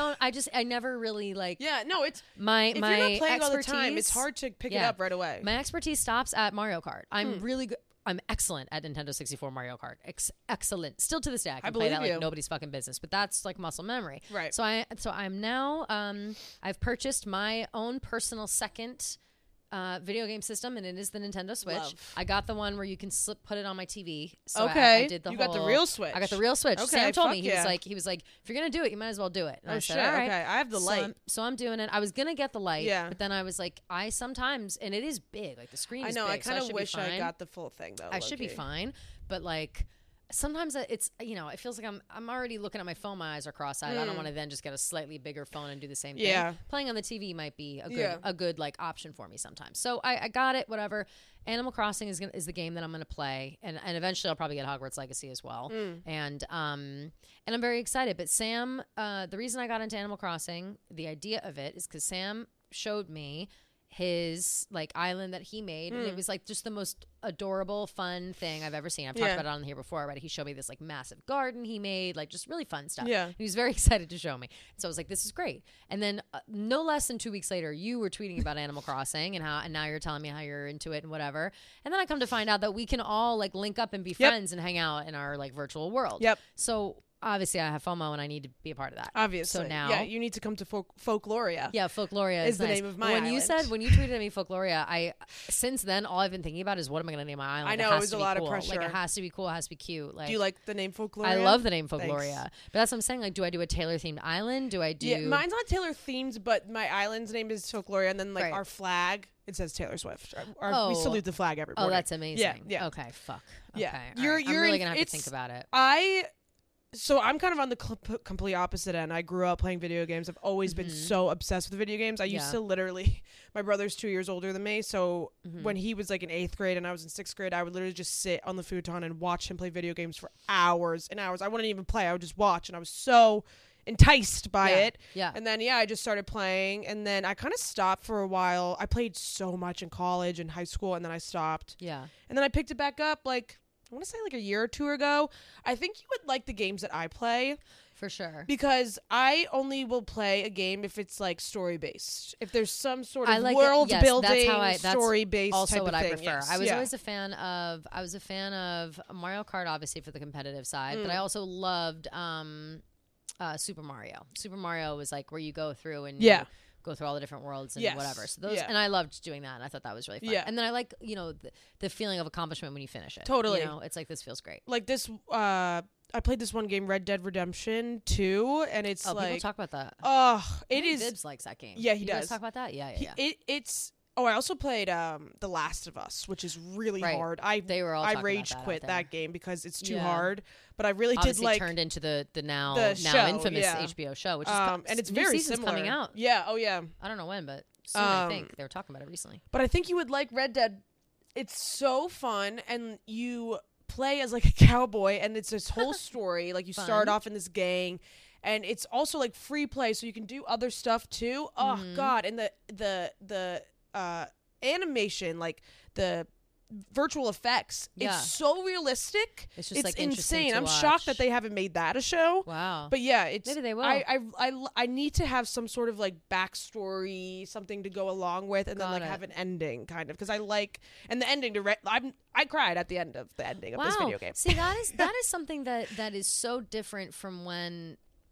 I never really like. Yeah. No. It's my if you're not playing all the expertise. time, it's hard to pick it up right away. My expertise stops at Mario Kart. I'm really good. I'm excellent at Nintendo 64 Mario Kart. Excellent. Still to this day, I can play that like nobody's fucking business. But that's like muscle memory. Right. So I'm now. I've purchased my own personal second video game system, and it is the Nintendo Switch. Love. I got the one where you can put it on my TV. So okay. I did the you whole, got the real Switch. I got the real Switch. Okay, Sam told me he was like, if you're gonna do it, you might as well do it. And I said, shit. all right. Okay. I have the light. So I'm doing it. I was gonna get the light, but then I was like, I sometimes, and it is big. Like the screen is I know. big. I kind of wish I fine. got the full thing though. I should be fine, but like sometimes it's it feels like I'm already looking at my phone. My eyes are cross-eyed. I don't want to then just get a slightly bigger phone and do the same thing. Yeah. Playing on the TV might be a good like option for me sometimes. So I got it. Whatever. Animal Crossing is the game that I'm going to play, and eventually I'll probably get Hogwarts Legacy as well. And I'm very excited. But Sam, the reason I got into Animal Crossing, the idea of it is because Sam showed me his like island that he made, and it was like just the most adorable, fun thing I've ever seen. I've talked about it on here before already. He showed me this like massive garden he made, like just really fun stuff. Yeah, he was very excited to show me. So I was like, this is great. And then no less than 2 weeks later, you were tweeting about Animal Crossing and now you're telling me how you're into it and whatever. And then I come to find out that we can all like link up and be friends and hang out in our like virtual world. Yep. So obviously I have FOMO and I need to be a part of that. Obviously. So now you need to come to Folkloria. Yeah, Folkloria is the nice. name of my when island. When you tweeted at me Folkloria, since then all I've been thinking about is what am I going to name my island? I know, it was a lot of pressure. Like it has to be cool, it has to be cute. Like, do you like the name Folkloria? I love the name Folkloria. Thanks. But that's what I'm saying. Like, do I do a Taylor themed island? Do I do mine's not Taylor themed, but my island's name is Folkloria, and then like our flag, it says Taylor Swift. We salute the flag every morning. Oh, that's amazing. Yeah. Okay, fuck. Yeah. Okay. I'm really gonna have to think about it. So I'm kind of on the complete opposite end. I grew up playing video games. I've always been so obsessed with video games. I used to literally, my brother's 2 years older than me. So when he was like in 8th grade and I was in 6th grade, I would literally just sit on the futon and watch him play video games for hours and hours. I wouldn't even play. I would just watch. And I was so enticed by it. Yeah. And then, I just started playing. And then I kind of stopped for a while. I played so much in college and high school. And then I stopped. Yeah. And then I picked it back up like, I want to say like a year or two ago. I think you would like the games that I play. For sure. Because I only will play a game if it's like story based. If there's some sort of like world building, that's story based also type what of I thing. prefer. Yes. I was always a fan of Mario Kart, obviously for the competitive side, but I also loved Super Mario. Super Mario was like where you go through and you go through all the different worlds and whatever. So those, and I loved doing that. And I thought that was really fun. Yeah. And then I like, the feeling of accomplishment when you finish it. Totally. It's like, this feels great. Like this, I played this one game, Red Dead Redemption 2, and it's like, people talk about that. Oh, it is. Dibs likes that game. Yeah, he you does. Guys talk about that? Yeah. It's. Oh, I also played The Last of Us, which is really hard. They were all I talking rage about quit that that game because it's too hard. But I really obviously did like turned into the now show, infamous HBO show, which is and it's new very season's similar. coming out. Yeah. Oh yeah. I don't know when, but soon. I think they were talking about it recently. But I think you would like Red Dead. It's so fun, and you play as like a cowboy, and it's this whole story. Like you start off in this gang. And it's also like free play, so you can do other stuff too. Oh God! And the animation, like the virtual effects. Yeah. It's so realistic. It's just, like, insane. interesting to I'm watch. shocked that they haven't made that a show. Wow. But yeah, it's Maybe they will. I need to have some sort of like backstory, something to go along with, and then Got like it. have an ending kind of, because I like, and the ending I cried at the end of the ending of this video game. See, that is something that is so different from when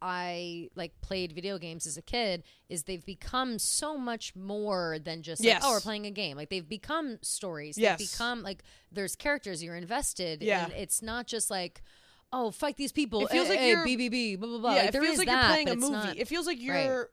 I like played video games as a kid. Is they've become so much more than just like, Yes. oh, we're playing a game. Like they've become stories. Yes. They've become like there's characters you're invested Yeah. in. It's not just like, oh, fight these people. It feels like hey, you're- BBB, blah blah blah. Yeah, like, it there feels is like that, you're playing but a it's movie. not- It feels like Right. you're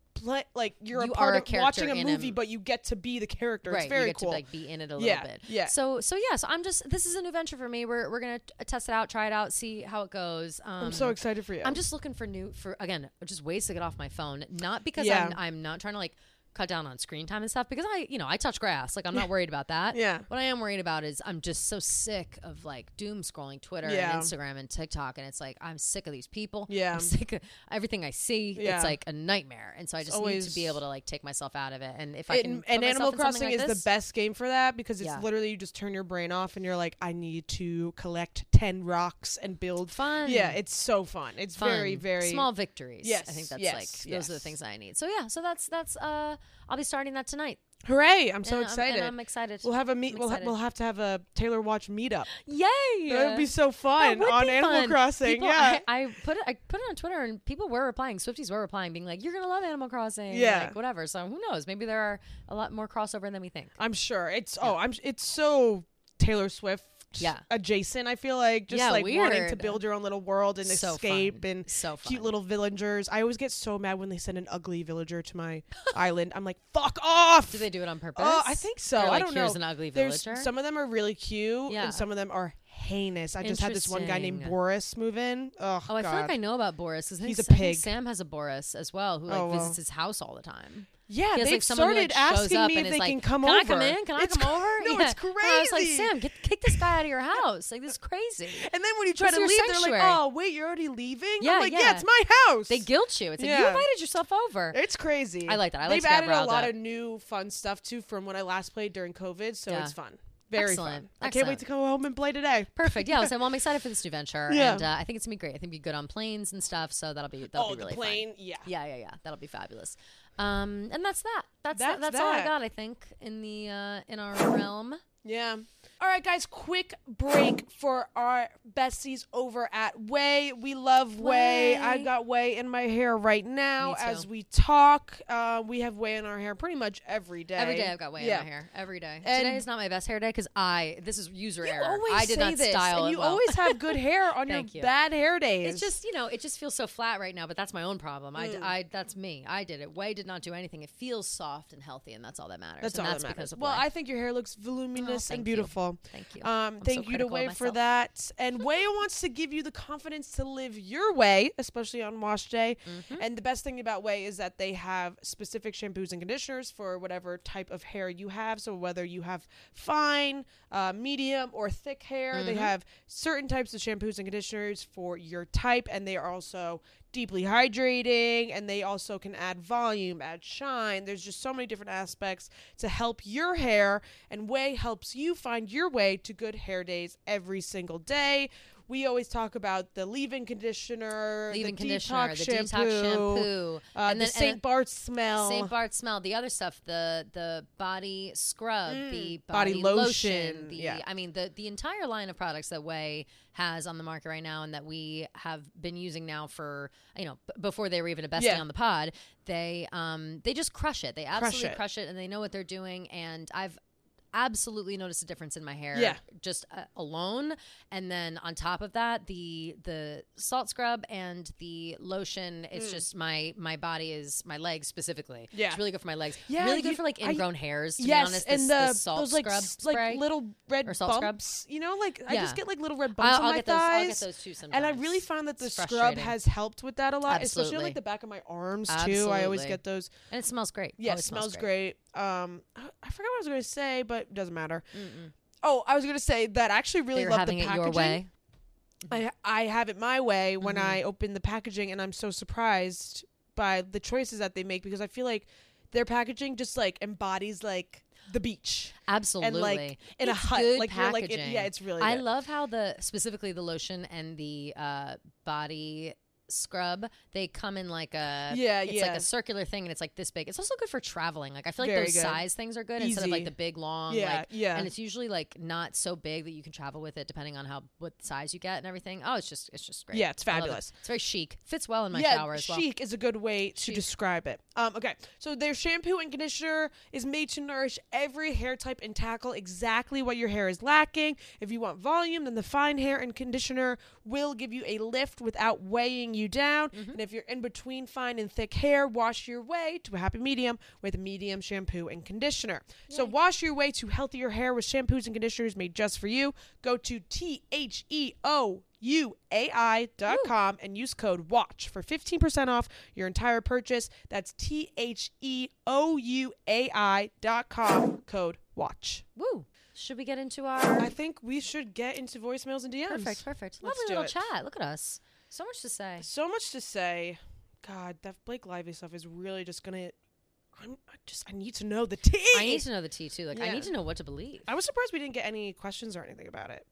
you're You a are part a of character watching a in movie, a- but you get to be the character. Right, It's very you get cool. to like be in it a Yeah, little bit. yeah. So I'm just this is a new venture for me. We're gonna test it out, try it out, see how it goes. I'm so excited for you. I'm just looking for again, just ways to get off my phone. Not because Yeah. I'm not trying to like cut down on screen time and stuff, because I touch grass. Like I'm not worried about that. Yeah. What I am worried about is I'm just so sick of like doom scrolling Twitter Yeah. and Instagram and TikTok, and it's like I'm sick of these people. Yeah. I'm sick of everything I see. Yeah. It's like a nightmare. And so I just need always- to be able to like take myself out of it. And if I can And put myself Animal in something Crossing like is this, the best game for that, because it's Yeah. literally you just turn your brain off and you're like, I need to collect 10 rocks and build. Fun. Yeah, it's so fun. It's Fun. very, very small victories. Yes, I think that's yes, like those are the yes. things that I need. So yeah, so that's I'll be starting that tonight. Hooray! I'm so And excited. I'm excited. We'll have a I'm We'll excited. have to have a Taylor Watch meetup. Yay! That would be so That fun would on be Animal fun. Crossing. People, Yeah. I put it on Twitter, and people were replying. Swifties were replying, being like, "You're gonna love Animal Crossing." Yeah. like, whatever. So who knows? Maybe there are a lot more crossover than we think. I'm sure. It's so Taylor Swift Yeah. adjacent, I feel like. Just Yeah, like wanting to weird. build your own little world and So escape fun. and So fun. cute little villagers. I always get so mad when they send an ugly villager to my island. I'm like, fuck off. Do they do it on purpose? Oh, I think so. They're I like, don't know. Here's an ugly There's villager. some of them are really cute, Yeah. and some of them are heinous. I just had this one guy named Interesting. Boris move in. Oh, Oh, I God. feel like I know about Boris because He's a I think pig. Sam has a Boris as well, who like Oh, well. visits his house all the time. Yeah, He has, they've like, someone who, started like, shows asking up me and if is they can like, come Can over. I come in? Can I It's come over? No, Yeah. it's crazy. And I was like, Sam, kick this guy out of your house. Like, this is crazy. And then when you try This to is your leave, they're like, sanctuary. "Oh, wait, you're already leaving?" Yeah, I'm like, yeah. "Yeah, it's my house." They guilt you. It's like, you Yeah. invited yourself over. It's crazy. I like that. I like They've to get added a riled lot up. of new fun stuff too from when I last played during COVID, so Yeah. it's fun. Very Excellent. fun. I can't wait Excellent. to come home and play today. Perfect. Yeah. So, well, I'm excited for this new venture. Yeah. And I think it's going to be great. I think it'll be good on planes and stuff. So that'll be Oh, really the plane, fun. yeah. Yeah. That'll be fabulous. And that's that. That's That's all I that. got, I think, in the in our realm. Yeah. All right, guys, quick break for our besties over at Way. We love Way. Way. I got Way in my hair right now Me too. as we talk. We have Way in our hair pretty much every day. Every day I've got way Yeah. in my hair. Every day. And- Today is not my best hair day because this is user You error. always I did say not this, style and it you well. always have good hair on your Thank you. bad hair days. It's just, it just feels so flat right now, but that's my own problem. Mm. That's me. I did it. Way did not do anything. It feels soft and healthy, and that's all that matters. That's and all that's that because matters. of Well, Way. I think your hair looks voluminous thank and you. beautiful. Thank you. I'm Thank so you to critical Way of for myself. that. And Way wants to give you the confidence to live your way, especially on wash day. Mm-hmm. And the best thing about Way is that they have specific shampoos and conditioners for whatever type of hair you have. So whether you have fine, medium, or thick hair, they have certain types of shampoos and conditioners for your type. And they are also deeply hydrating, and they also can add volume, add shine. There's just so many different aspects to help your hair, and Way helps you find your way to good hair days every single day. We always talk about the leave-in conditioner, Leave-in the conditioner, detox the shampoo, detox shampoo, the St. Bart's smell. St. Bart's smell, the other stuff, the body scrub, the Body body lotion, the yeah. I mean the entire line of products that Way has on the market right now and that we have been using now for before they were even a bestie Yeah. on the pod. They just crush it. They absolutely it. crush it, and they know what they're doing. And I've absolutely noticed a difference in my hair just alone, and then on top of that the salt scrub and the lotion, it's just my body is my legs specifically. It's really good for my legs. Really good for like ingrown hairs, to be honest. and this salt those like scrub spray like little red or salt bumps. scrub. I Yeah. just get like little red bumps on I'll my get those. thighs. I'll get those too sometimes. And I really found that the It's scrub frustrating. has helped with that a lot, especially on Absolutely. like the back of my arms too. I always Absolutely. get those. And it smells great. Yeah, it Always smells great. I forgot what I was going to say, but it doesn't matter. Mm-mm. Oh, I was going to say that I actually really You're love having the it packaging. your way. I have it my way when Mm-hmm. I open the packaging, and I'm so surprised by the choices that they make, because I feel like their packaging just like embodies like the beach. Absolutely. And like in it's a hut. good Like packaging. you're like yeah, it's really I good. love how specifically the lotion and the body scrub, they come in like a it's like a circular thing and it's like this big. It's also good for traveling. Like I feel like Very those good. size things are good instead of Easy. like the big long and it's usually like not so big that you can travel with it depending on what size you get and everything. Oh, it's just great. Yeah, it's I love fabulous. it. It's very chic. Fits well in my shower as well. Chic is a good way to describe it. Okay, so their shampoo and conditioner is made to nourish every hair type and tackle exactly what your hair is lacking. If you want volume, then the fine hair and conditioner will give you a lift without weighing you down. And if you're in between fine and thick hair, wash your way to a happy medium with medium shampoo and conditioner. So wash your way to healthier hair with shampoos and conditioners made just for you. Go to THEOUAI.com and use code WATCH for 15% off your entire purchase. That's THEOUAI.com, code WATCH. Woo. Should we get into our... I think we should get into voicemails and DMs. Perfect. Let's Lovely do little it. chat. Look at us. So much to say. So much to say. God, that Blake Lively stuff is really just gonna... I need to know the tea. I need to know the tea too. Like I need to know what to believe. I was surprised we didn't get any questions or anything about it.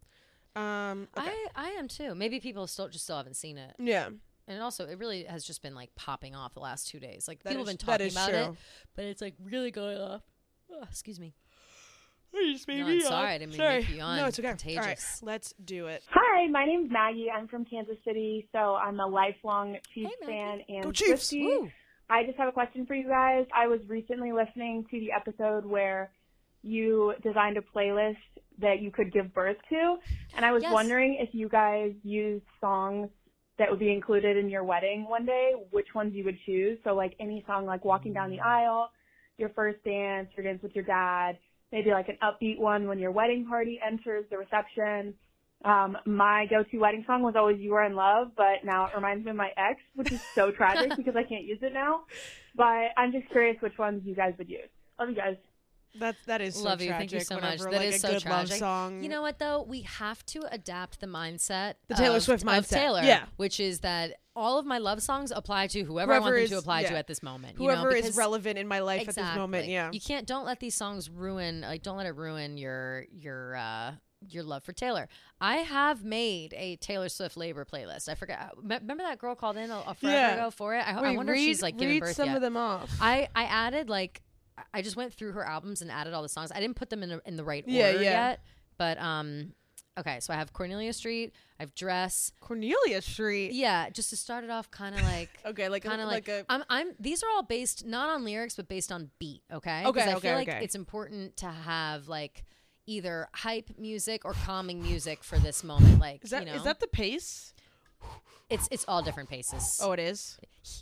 Okay. I am too. Maybe people still haven't seen it. Yeah. And also, it really has just been like popping off the last 2 days. Like That people have is- been that talking is about true. it, but it's like really going off. Oh, excuse me. You just made No, me I'm yawn. sorry. I didn't mean to Sorry. make you yawn. No, it's okay. Contagious. All right, let's do it. Hi, my name's Maggie. I'm from Kansas City, so I'm a lifelong Chiefs Hey, fan Maggie. and Go Chiefs! Swiftie. Woo. I just have a question for you guys. I was recently listening to the episode where you designed a playlist that you could give birth to, and I was Yes. wondering if you guys use songs that would be included in your wedding one day, which ones you would choose. So like any song like Walking Down the Aisle, your first dance, your dance with your dad, maybe like an upbeat one when your wedding party enters the reception. My go-to wedding song was always You Are in Love, but now it reminds me of my ex, which is so tragic because I can't use it now. But I'm just curious which ones you guys would use. Love you guys. That is so Love you. tragic. Thank you so much. Whenever, That like, is a so good tragic. love song. You know what though? We have to adapt the mindset. The Taylor Swift of mindset. Taylor, Yeah. which is that all of my love songs apply to whoever I want Whoever them is- to apply to yeah. at this moment. Whoever you know, is because- relevant in my life exactly. at this moment. Yeah. You can't. Don't let these songs ruin. Like, don't let it ruin your love for Taylor. I have made a Taylor Swift labor playlist. I forgot. Remember that girl called in a forever ago for it? I Wait, wonder if she's like giving read birth some yet. of them off. I added like I just went through her albums and added all the songs. I didn't put them in the right Yeah, order yeah. yet, but okay. So I have Cornelia Street. I have Dress. Cornelia Street. Yeah, just to start it off, kind of like Okay, like kind of like a. I'm. These are all based not on lyrics, but based on beat. Okay. 'Cause Okay, I okay, feel like okay. it's important to have like either hype music or calming music for this moment. Like, Is that you know, is that the pace? it's all different paces. Oh, it is.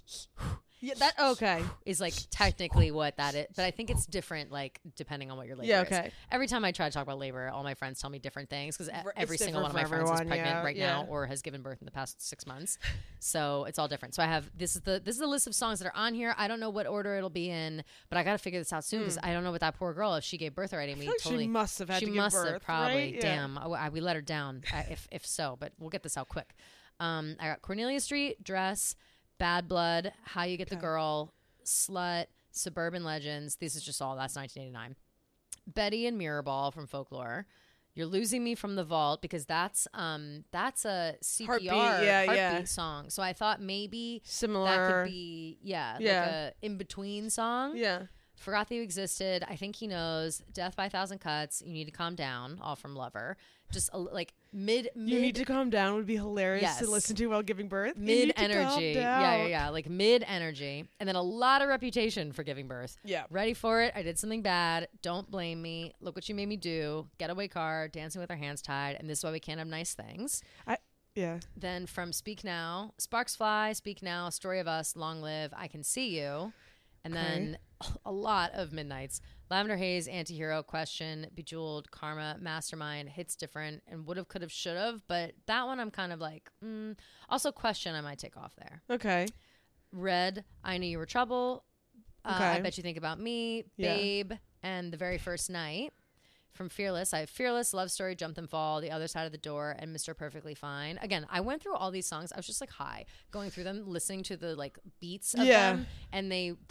Yeah, that okay. Is like technically what that is, but I think it's different, like depending on what your labor Yeah, is. okay. Every time I try to talk about labor, all my friends tell me different things because It's every single one of my different friends for is pregnant everyone, right yeah, now yeah. or has given birth in the past 6 months, so it's all different. So I have this is the list of songs that are on here. I don't know what order it'll be in, but I got to figure this out soon because I don't know what that poor girl if she gave birth already. I feel like she must have had she to give must birth, have probably. right? Yeah. Damn, we let her down if so, but we'll get this out quick. I got Cornelia Street, Dress, Bad Blood, How You Get the Girl, Slut, Suburban Legends. This is just all. That's 1989. Betty and Mirrorball from Folklore. You're Losing Me from the Vault because that's a CPR heartbeat song. So I thought maybe Similar. that could be like a in between song. Yeah. Forgot That You Existed. I Think He Knows. Death by a Thousand Cuts. You Need to Calm Down. All from Lover. Just like mid. You Need to Calm Down would be hilarious Yes. to listen to while giving birth. You Mid need to calm energy. down. Yeah. Like mid energy. And then a lot of reputation for giving birth. Yeah. Ready for it. I did something bad. Don't blame me. Look what you made me do. Getaway car. Dancing with our hands tied. And this is why we can't have nice things. Yeah. Then from Speak Now, Sparks Fly, Speak Now, Story of Us, Long Live, I Can See You. And then a lot of Midnights. Lavender Haze, Antihero, Question, Bejeweled, Karma, Mastermind, Hits Different, and Would've, Could've, Should've. But that one I'm kind of like, Also Question I might take off there. Okay. Red, I Knew You Were Trouble. Okay. I Bet You Think About Me, Yeah. Babe, and The Very First Night. From Fearless, I have Fearless, Love Story, Jump and Fall, The Other Side of the Door, and Mr. Perfectly Fine. Again, I went through all these songs. I was just like high, going through them, listening to the like beats of them, and they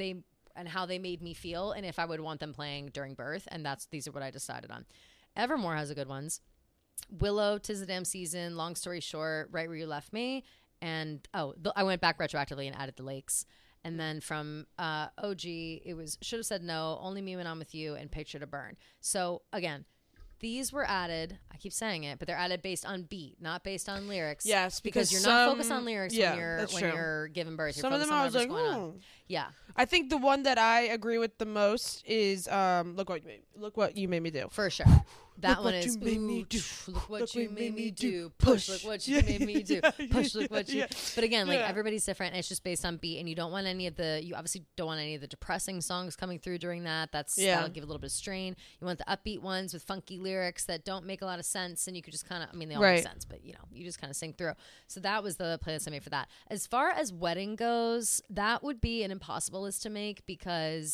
and how they made me feel, and if I would want them playing during birth. And these are what I decided on. Evermore has a good ones. Willow, 'Tis the Damn Season, Long Story Short, Right Where You Left Me, and I went back retroactively and added The Lakes. And then from OG, it was Should Have Said No, Only Me When I'm With You, and Picture to Burn. So again, these were added, I keep saying it, but they're added based on beat, not based on lyrics. Yes, because you're not focused on lyrics when you're giving birth. Some of them I was like, yeah. I think the one that I agree with the most is Look What You Made Me Do. For sure. That one is look what you made me do. Push, look what you made me do. Push, look what you. But again, like everybody's different. And it's just based on beat, and you obviously don't want any of the depressing songs coming through during that. That'll give a little bit of strain. You want the upbeat ones with funky lyrics that don't make a lot of sense, and you could just kind of, they all make sense, but you just kind of sing through. So that was the playlist I made for that. As far as wedding goes, that would be an impossible list to make because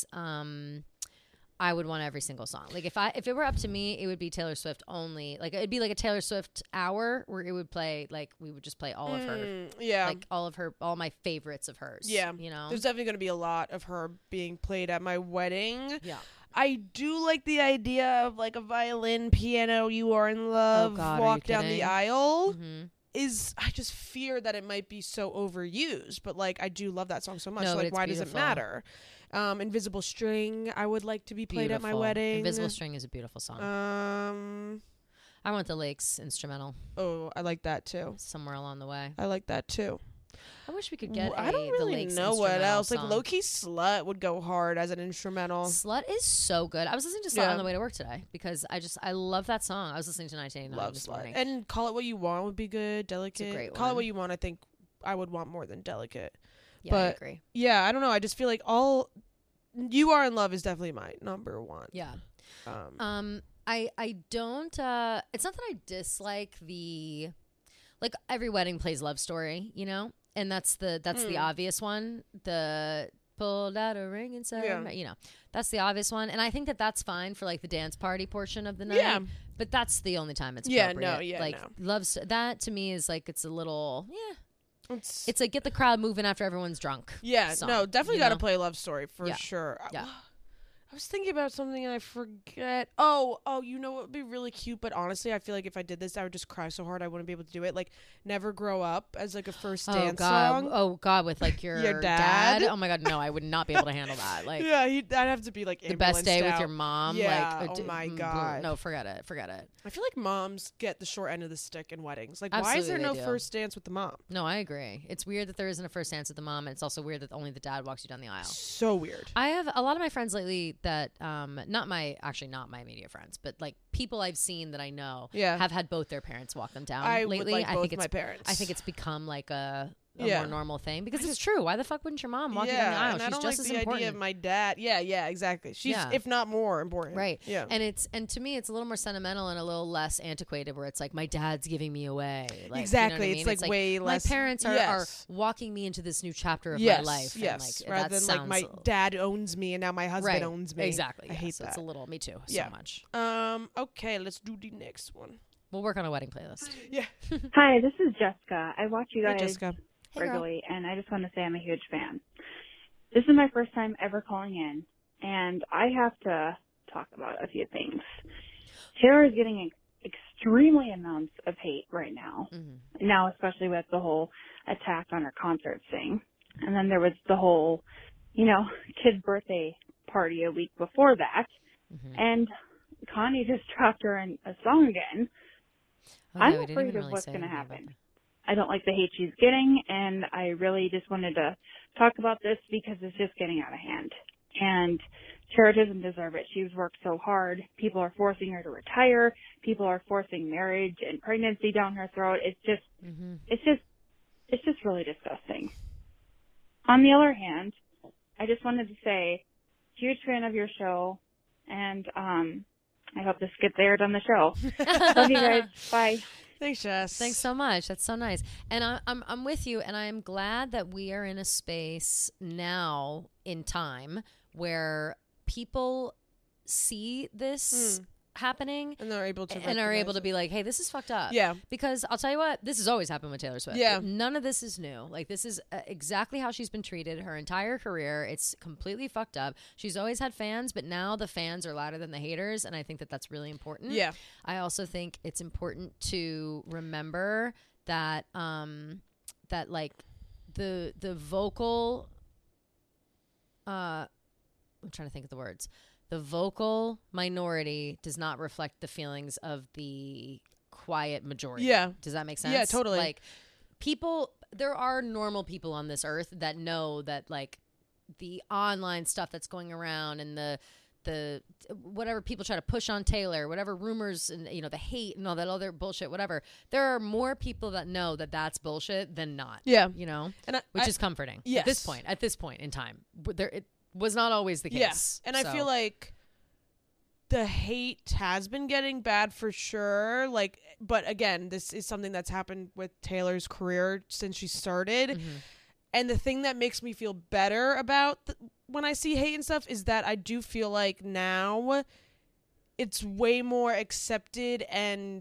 I would want every single song. Like if it were up to me, it would be Taylor Swift only. Like it'd be like a Taylor Swift hour where it would play, like we would just play all of her. Yeah. Like all my favorites of hers. Yeah. There's definitely going to be a lot of her being played at my wedding. Yeah. I do like the idea of like a violin, piano, You Are in Love, walk down the aisle. Mm-hmm. I just fear that it might be so overused, but like I do love that song so much. No, so, like why beautiful. does it matter? Invisible String, I would like to be played at my wedding. Invisible String is a beautiful song. I want The Lakes instrumental. Oh, I like that too. Somewhere along the way. I like that too. I wish we could get I don't really The Lakes know what else. song. Like Low Key Slut would go hard as an instrumental. Slut is so good. I was listening to Slut on the way to work today because I love that song. I was listening to 1989 this morning. And Call It What You Want would be good. Delicate. It's a great Call one. It What You Want, I think I would want more than Delicate. Yeah, but I agree. Yeah, I don't know. I just feel like You Are in Love is definitely my number one. Yeah. I don't it's not that I dislike like every wedding plays Love Story, and that's the obvious one. The pulled out a ring inside, that's the obvious one, and I think that's fine for like the dance party portion of the night. Yeah. But that's the only time it's appropriate. That to me is like it's a little It's like get the crowd moving after everyone's drunk. Yeah, song, no, definitely got to play Love Story for sure. Yeah. I was thinking about something and I forget. Oh, you know what would be really cute, but honestly, I feel like if I did this, I would just cry so hard I wouldn't be able to do it. Like, Never Grow Up as like a first dance song. Oh God, with like your dad. Oh my God, no, I would not be able to handle that. Like, yeah, I'd have to be like the best day with your mom. Yeah. Like, oh my God. No, forget it. I feel like moms get the short end of the stick in weddings. Like, Absolutely, why is there no first dance with the mom? No, I agree. It's weird that there isn't a first dance with the mom, and it's also weird that only the dad walks you down the aisle. So weird. I have a lot of my friends lately that not my immediate friends, but like people I've seen that I know have had both their parents walk them down lately. Would like both my parents. I think it's become like a more normal thing because it's true. Why the fuck wouldn't your mom walk you down the aisle? And She's I don't just like as the important. idea of my dad. Yeah, exactly. She's if not more important. Right. Yeah. And to me it's a little more sentimental and a little less antiquated where it's like my dad's giving me away. Like, exactly. You know what I mean? It's like way less. My parents are walking me into this new chapter of my life. Yes. And rather than like my dad owns me and now my husband owns me. Exactly. I hate that. It's a little me too so much. Okay, let's do the next one. We'll work on a wedding playlist. Yeah. Hi, this is Jessica. I watch you guys Hey, Jessica. regularly, and I just want to say I'm a huge fan. This is my first time ever calling in, and I have to talk about a few things. Taylor is getting extremely amounts of hate right now. Mm-hmm. Now, especially with the whole attack on her concert thing. And then there was the whole, kid's birthday party a week before that. Mm-hmm. And Kanye just dropped her in a song again. I'm afraid of what's going to happen. I don't like the hate she's getting, and I really just wanted to talk about this because it's just getting out of hand. And Tara doesn't deserve it. She's worked so hard. People are forcing her to retire. People are forcing marriage and pregnancy down her throat. It's just really disgusting. On the other hand, I just wanted to say, huge fan of your show, and I hope this gets aired on the show. Love you guys. Bye. Thanks, Jess. Thanks so much. That's so nice. And I'm with you, and I'm glad that we are in a space now in time where people see this happening, and they're able to be like, hey, this is fucked up. Yeah. Because I'll tell you what, this has always happened with Taylor Swift. Yeah. None of this is new. Like, this is exactly how she's been treated her entire career. It's completely fucked up. She's always had fans, but now the fans are louder than the haters, and I think that that's really important. Yeah. I also think it's important to remember that that like the vocal I'm trying to think of the words. The vocal minority does not reflect the feelings of the quiet majority. Yeah. Does that make sense? Yeah, totally. Like, there are normal people on this earth that know that, like, the online stuff that's going around and the whatever people try to push on Taylor, whatever rumors and, you know, the hate and all that other bullshit, whatever. There are more people that know that that's bullshit than not. Yeah. You know? And which is comforting. Yes. At this point in time. It was not always the case. Yes. And I feel like the hate has been getting bad for sure. Like, but again, this is something that's happened with Taylor's career since she started. Mm-hmm. And the thing that makes me feel better about when I see hate and stuff is that I do feel like now it's way more accepted and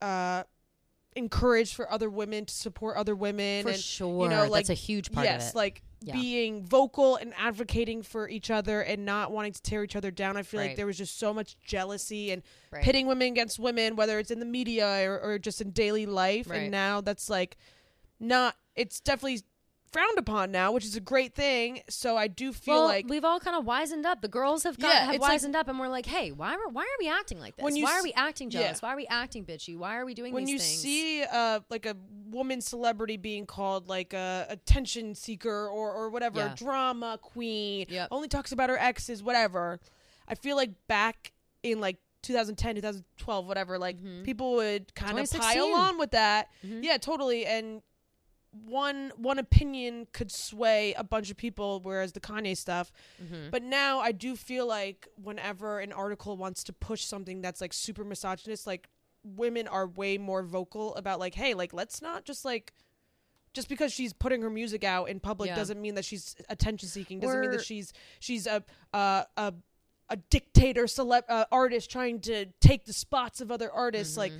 encouraged for other women to support other women. For and, sure. you know, like, that's a huge part of it. Yes, like being vocal and advocating for each other and not wanting to tear each other down. I feel like there was just so much jealousy and pitting women against women, whether it's in the media or just in daily life. And now that's like it's definitely frowned upon now, which is a great thing. So I do feel like we've all kind of wisened up. The girls have wisened up, and we're like, hey, why are we acting like this? Why are we acting jealous? Why are we acting bitchy? Why are we doing these things? When you see like a woman celebrity being called like a attention seeker or whatever, drama queen, only talks about her exes, whatever, I feel like back in like 2010, 2012, whatever, like people would kind of pile on with that. Yeah, totally. And one opinion could sway a bunch of people, whereas the Kanye stuff. But now I do feel like whenever an article wants to push something that's like super misogynist, like women are way more vocal about like, hey, like, let's not just because she's putting her music out in public doesn't mean that she's attention seeking, doesn't mean that she's a dictator artist trying to take the spots of other artists. Like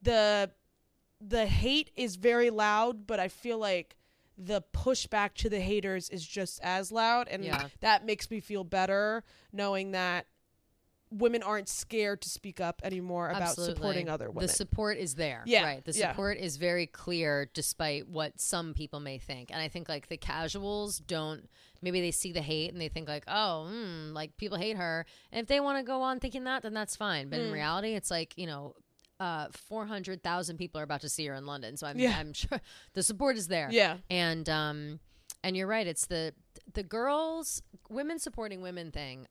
the hate is very loud, but I feel like the pushback to the haters is just as loud. And that makes me feel better knowing that women aren't scared to speak up anymore about supporting other women. The support is there. Yeah. Right. The support is very clear despite what some people may think. And I think like the casuals maybe they see the hate and they think like, oh, like people hate her. And if they want to go on thinking that, then that's fine. But in reality, it's like, you know, 400,000 people are about to see her in London, so I'm sure the support is there. Yeah, and you're right. It's the women supporting women thing.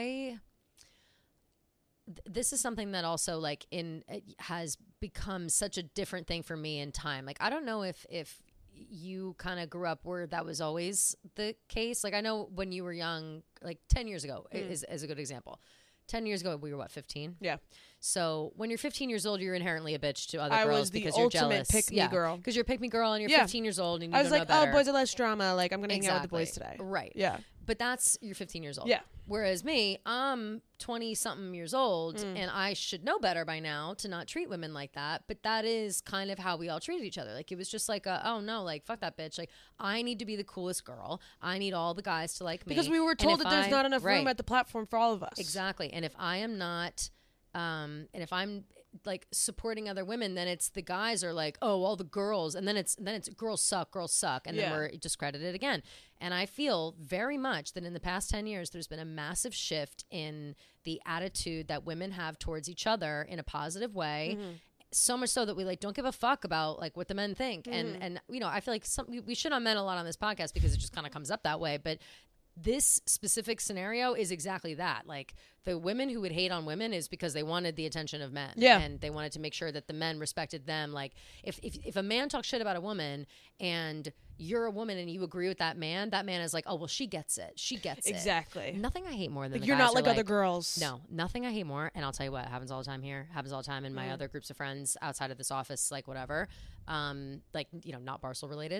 This is something that also like has become such a different thing for me in time. Like I don't know if you kind of grew up where that was always the case. Like I know when you were young, like 10 years ago is a good example. 10 years ago, we were, 15? Yeah. So when you're 15 years old, you're inherently a bitch to other girls because you're jealous. I was the ultimate pick-me girl. Because you're a pick-me girl and you're 15 years old and you don't know better. I was like, oh, boys are less drama. Like, I'm going to hang out with the boys today. Right. Yeah. But you're 15 years old. Yeah. Whereas me, I'm 20-something years old and I should know better by now to not treat women like that. But that is kind of how we all treated each other. Like, it was just like, oh, no, like, fuck that bitch. Like, I need to be the coolest girl. I need all the guys to like me. Because we were told that there's not enough room at the platform for all of us. Exactly. And if I am not... and if I'm like supporting other women, then it's the guys are like, oh, all the girls, and then it's girls suck, and then we're discredited again. And I feel very much that in the past 10 years, there's been a massive shift in the attitude that women have towards each other in a positive way. So much so that we like don't give a fuck about like what the men think. And you know, I feel like we shit on men a lot on this podcast because it just kind of comes up that way, but this specific scenario is exactly that. Like the women who would hate on women is because they wanted the attention of men. Yeah. And they wanted to make sure that the men respected them. Like if a man talks shit about a woman and you're a woman and you agree with that man is like, oh, well, she gets it. She gets it. Exactly. Nothing I hate more than you're not like other girls. No, nothing I hate more. And I'll tell you what, it happens all the time here. Happens all the time in my other groups of friends outside of this office, like whatever. Like, you know, not Barstool related.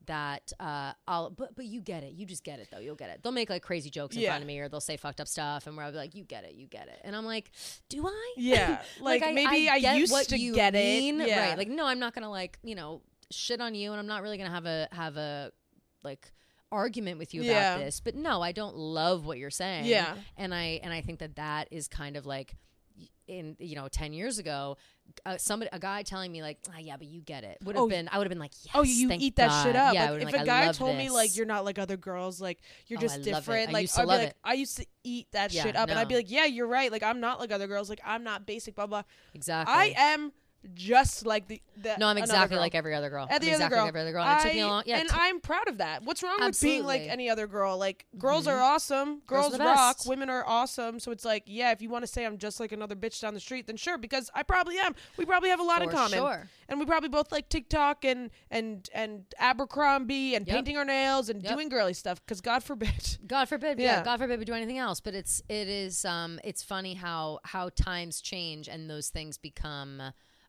that but you get it. You just get it though. You'll get it. They'll make like crazy jokes in front of me, or they'll say fucked up stuff, and where I'll be like, you get it. And I'm like, do I? Yeah. Like maybe I used to get it. Yeah. Right. Like, no, I'm not gonna like, shit on you, and I'm not really gonna have a like argument with you about this. But no, I don't love what you're saying. Yeah. And I think that is kind of like, in 10 years ago, a guy telling me like, yeah, but you get it, I would have been like, yes, you thank eat that God. shit up. Yeah, like, if like, a guy told this. me like, you're not like other girls, like you're just different, I used to love it. I used to eat that shit up, and I'd be like, yeah, you're right, like I'm not like other girls, like I'm not basic, blah blah. Exactly. I am just like the no, I'm exactly like every other girl. Like every other girl. And it took me a long, and I'm proud of that. What's wrong with being like any other girl? Like, girls are awesome. Girls are rock. Women are awesome. So it's like, yeah, if you want to say I'm just like another bitch down the street, then sure, because I probably am. We probably have a lot in common. Sure. And we probably both like TikTok and Abercrombie and painting our nails and doing girly stuff. Because God forbid. God forbid. Yeah. God forbid we do anything else. But it's funny how times change and those things become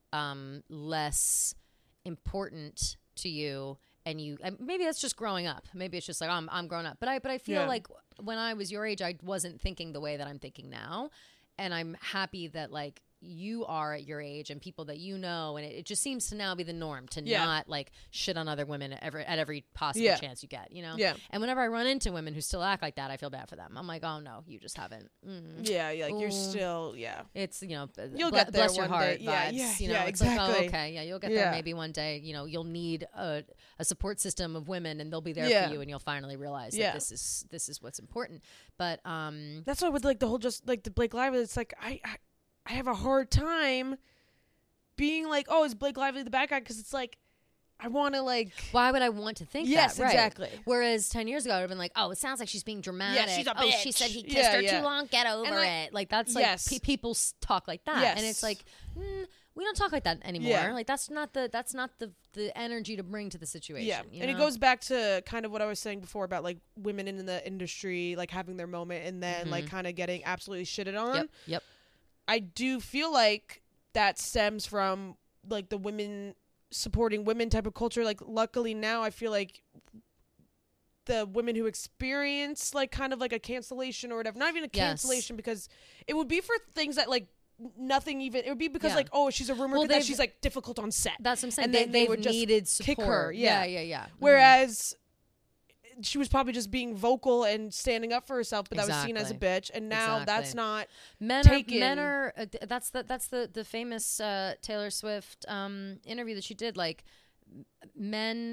less important to you, and maybe that's just growing up. Maybe it's just like I'm grown up. But I feel like when I was your age, I wasn't thinking the way that I'm thinking now, and I'm happy that like you are at your age and people that and it just seems to now be the norm to not like shit on other women at every possible chance you get, and whenever I run into women who still act like that, I feel bad for them. I'm like, oh no, you just haven't. Like you're still it's you'll get there bless your one heart day. vibes, it's like, exactly. oh, okay, you'll get there maybe one day. You'll need a support system of women, and they'll be there for you, and you'll finally realize that this is what's important. But that's why with like the whole just like the Blake Lively, it's like I have a hard time being like, oh, is Blake Lively the bad guy? Because it's like, I want to like... Why would I want to think that? Yes, right. exactly. Whereas 10 years ago, I would have been like, oh, it sounds like she's being dramatic. Yeah, she's a bitch. Oh, she said he kissed her too long. Get over it. Like, that's like, people talk like that. Yes. And it's like, we don't talk like that anymore. Yeah. Like, that's not the energy to bring to the situation. Yeah. And it goes back to kind of what I was saying before about like women in the industry, like having their moment and then like kind of getting absolutely shitted on. Yep. I do feel like that stems from like the women supporting women type of culture. Like, luckily now I feel like the women who experience like kind of like a cancellation or whatever, not even a cancellation, because it would be for things that like nothing even, it would be because like, oh, she's a rumor that she's like difficult on set. That's what I'm saying. And they would just needed support. kick her. Yeah. Whereas she was probably just being vocal and standing up for herself, but that was seen as a bitch. And now that's not taken. Men are that's the famous Taylor Swift interview that she did. Like, men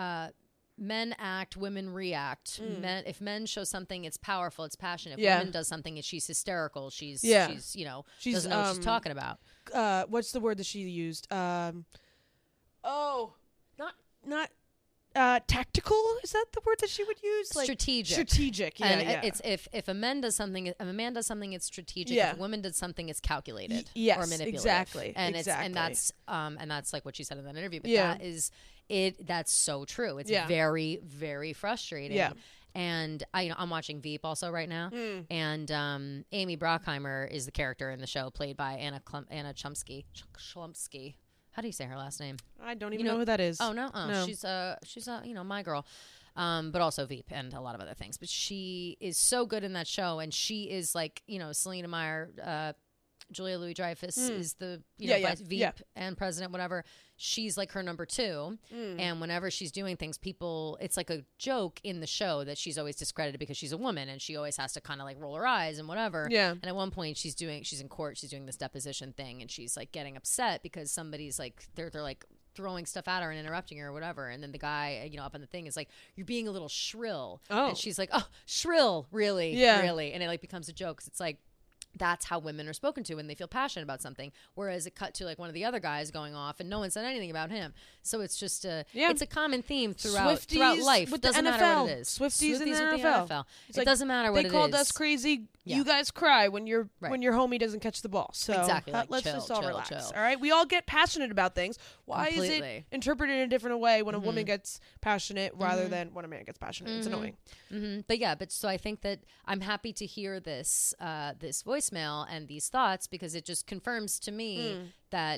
act, women react. If men show something, it's powerful, it's passionate. If women does something, she's hysterical. She's doesn't know what she's talking about. What's the word that she used? Not tactical, is that the word that she would use? Like strategic. And it's if a man does something, it's strategic. If a woman does something, it's calculated or manipulative. Exactly. And that's like what she said in that interview. But that's so true. It's very, very frustrating. Yeah. And I'm watching Veep also right now, and Amy Brockheimer is the character in the show, played by Anna Chlumsky. How do you say her last name? I don't even know who that is. Oh no, she's my girl, but also Veep and a lot of other things. But she is so good in that show, and she is like Selena Meyer, Julia Louis-Dreyfus is the vice Veep and president, whatever. She's like her number two, and whenever she's doing things, it's like a joke in the show that she's always discredited because she's a woman, and she always has to kind of like roll her eyes and whatever. Yeah. And at one point, she's in court, she's doing this deposition thing, and she's like getting upset because somebody's like they're like throwing stuff at her and interrupting her or whatever, and then the guy up on the thing is like, you're being a little shrill, and she's like, oh, shrill, really, really, and it like becomes a joke because it's like, that's how women are spoken to when they feel passionate about something. Whereas it cut to like one of the other guys going off and no one said anything about him. So it's just it's a common theme throughout life. It doesn't matter what it is. Swifties in the NFL. It doesn't matter what it is. They called us crazy. Yeah. You guys cry when your homie doesn't catch the ball. So exactly. Like, let's chill, just all chill, relax. Chill. All right. We all get passionate about things. Why Completely. is it interpreted in a different way when a woman gets passionate rather than when a man gets passionate? It's annoying. But so I think that I'm happy to hear this voicemail and these thoughts, because it just confirms to me that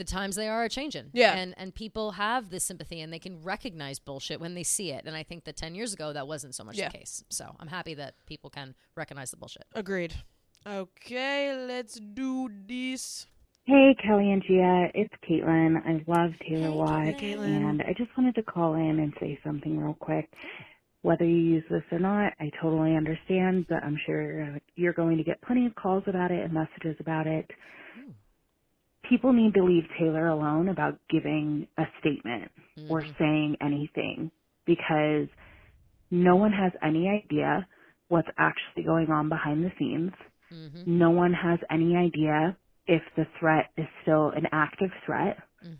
the times they are changing. Yeah. And people have this sympathy and they can recognize bullshit when they see it. And I think that 10 years ago, that wasn't so much the case. So I'm happy that people can recognize the bullshit. Agreed. Okay, let's do this. Hey, Kelly and Gia, it's Caitlin. I love Taylor Watts, Caitlin. and I just wanted to call in and say something real quick. Whether you use this or not, I totally understand, but I'm sure you're going to get plenty of calls about it and messages about it. People need to leave Taylor alone about giving a statement or saying anything, because no one has any idea what's actually going on behind the scenes. No one has any idea if the threat is still an active threat.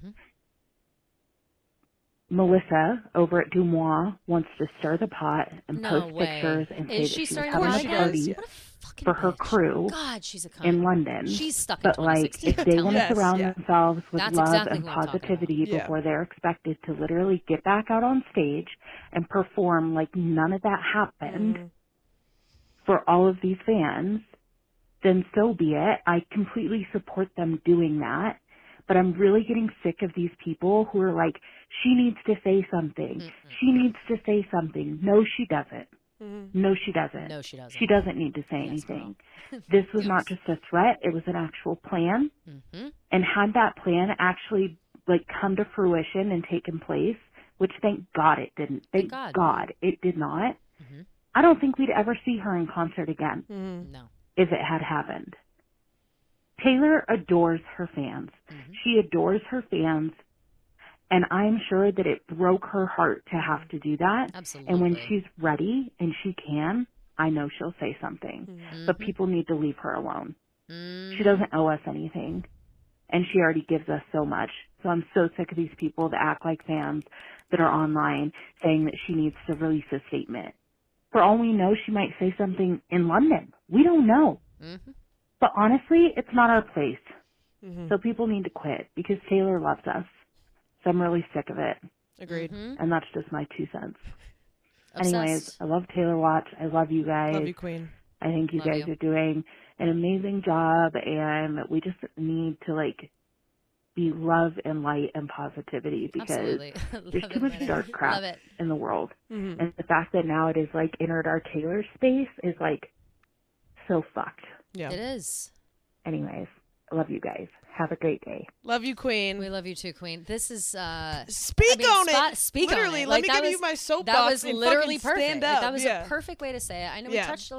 Melissa over at Dumois wants to stir the pot and post pictures and say that she was having a party for her crew in London. She's stuck but in like, if they want to surround themselves with That's love exactly and who I'm talking positivity about. before they're expected to literally get back out on stage and perform like none of that happened for all of these fans, then so be it. I completely support them doing that. But I'm really getting sick of these people who are like, she needs to say something. She needs to say something. No, she doesn't. No, she doesn't. No, she doesn't. She doesn't need to say anything. This was not just a threat. It was an actual plan. And had that plan actually like come to fruition and taken place, which thank God it didn't. Thank God it did not. I don't think we'd ever see her in concert again. No. If it had happened. Taylor adores her fans. She adores her fans, and I'm sure that it broke her heart to have to do that. Absolutely. And when she's ready and she can, I know she'll say something. But people need to leave her alone. She doesn't owe us anything, and she already gives us so much. So I'm so sick of these people that act like fans that are online saying that she needs to release a statement. For all we know, she might say something in London. We don't know. But honestly, it's not our place. So people need to quit because Taylor loves us. So I'm really sick of it. Agreed. And that's just my 2 cents. Obsessed. Anyways, I love Taylor Watts. I love you guys. Love you, Queen. I think you Love guys you. are doing an amazing job, and we just need to like be love and light and positivity because Absolutely. there's Love too it, much Renee. dark crap Love it. in the world. And the fact that now it is like entered our Taylor space is like so fucked. Yeah. It is. Anyways, I love you guys. Have a great day. Love you, Queen. We love you too, Queen. This is Speak on it. Speak literally, on it. let Like, me that give was, you my soapbox. That was and literally fucking perfect. Stand Like, up. that was a perfect way to say it. I know we Yeah. touched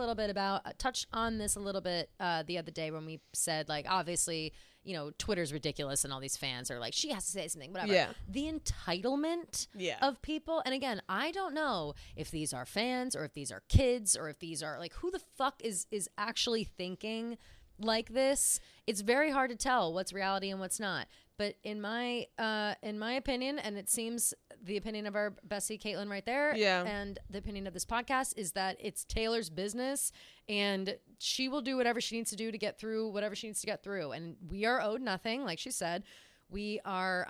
on this a little bit the other day when we said like obviously, you know, Twitter's ridiculous and all these fans are like, she has to say something, whatever. Yeah. The entitlement of people, and again, I don't know if these are fans or if these are kids or if these are like who the fuck is actually thinking like this. It's very hard to tell what's reality and what's not. But in my opinion, and it seems the opinion of our Bessie Caitlin right there, and the opinion of this podcast is that it's Taylor's business, and she will do whatever she needs to do to get through whatever she needs to get through. And we are owed nothing, like she said. We are.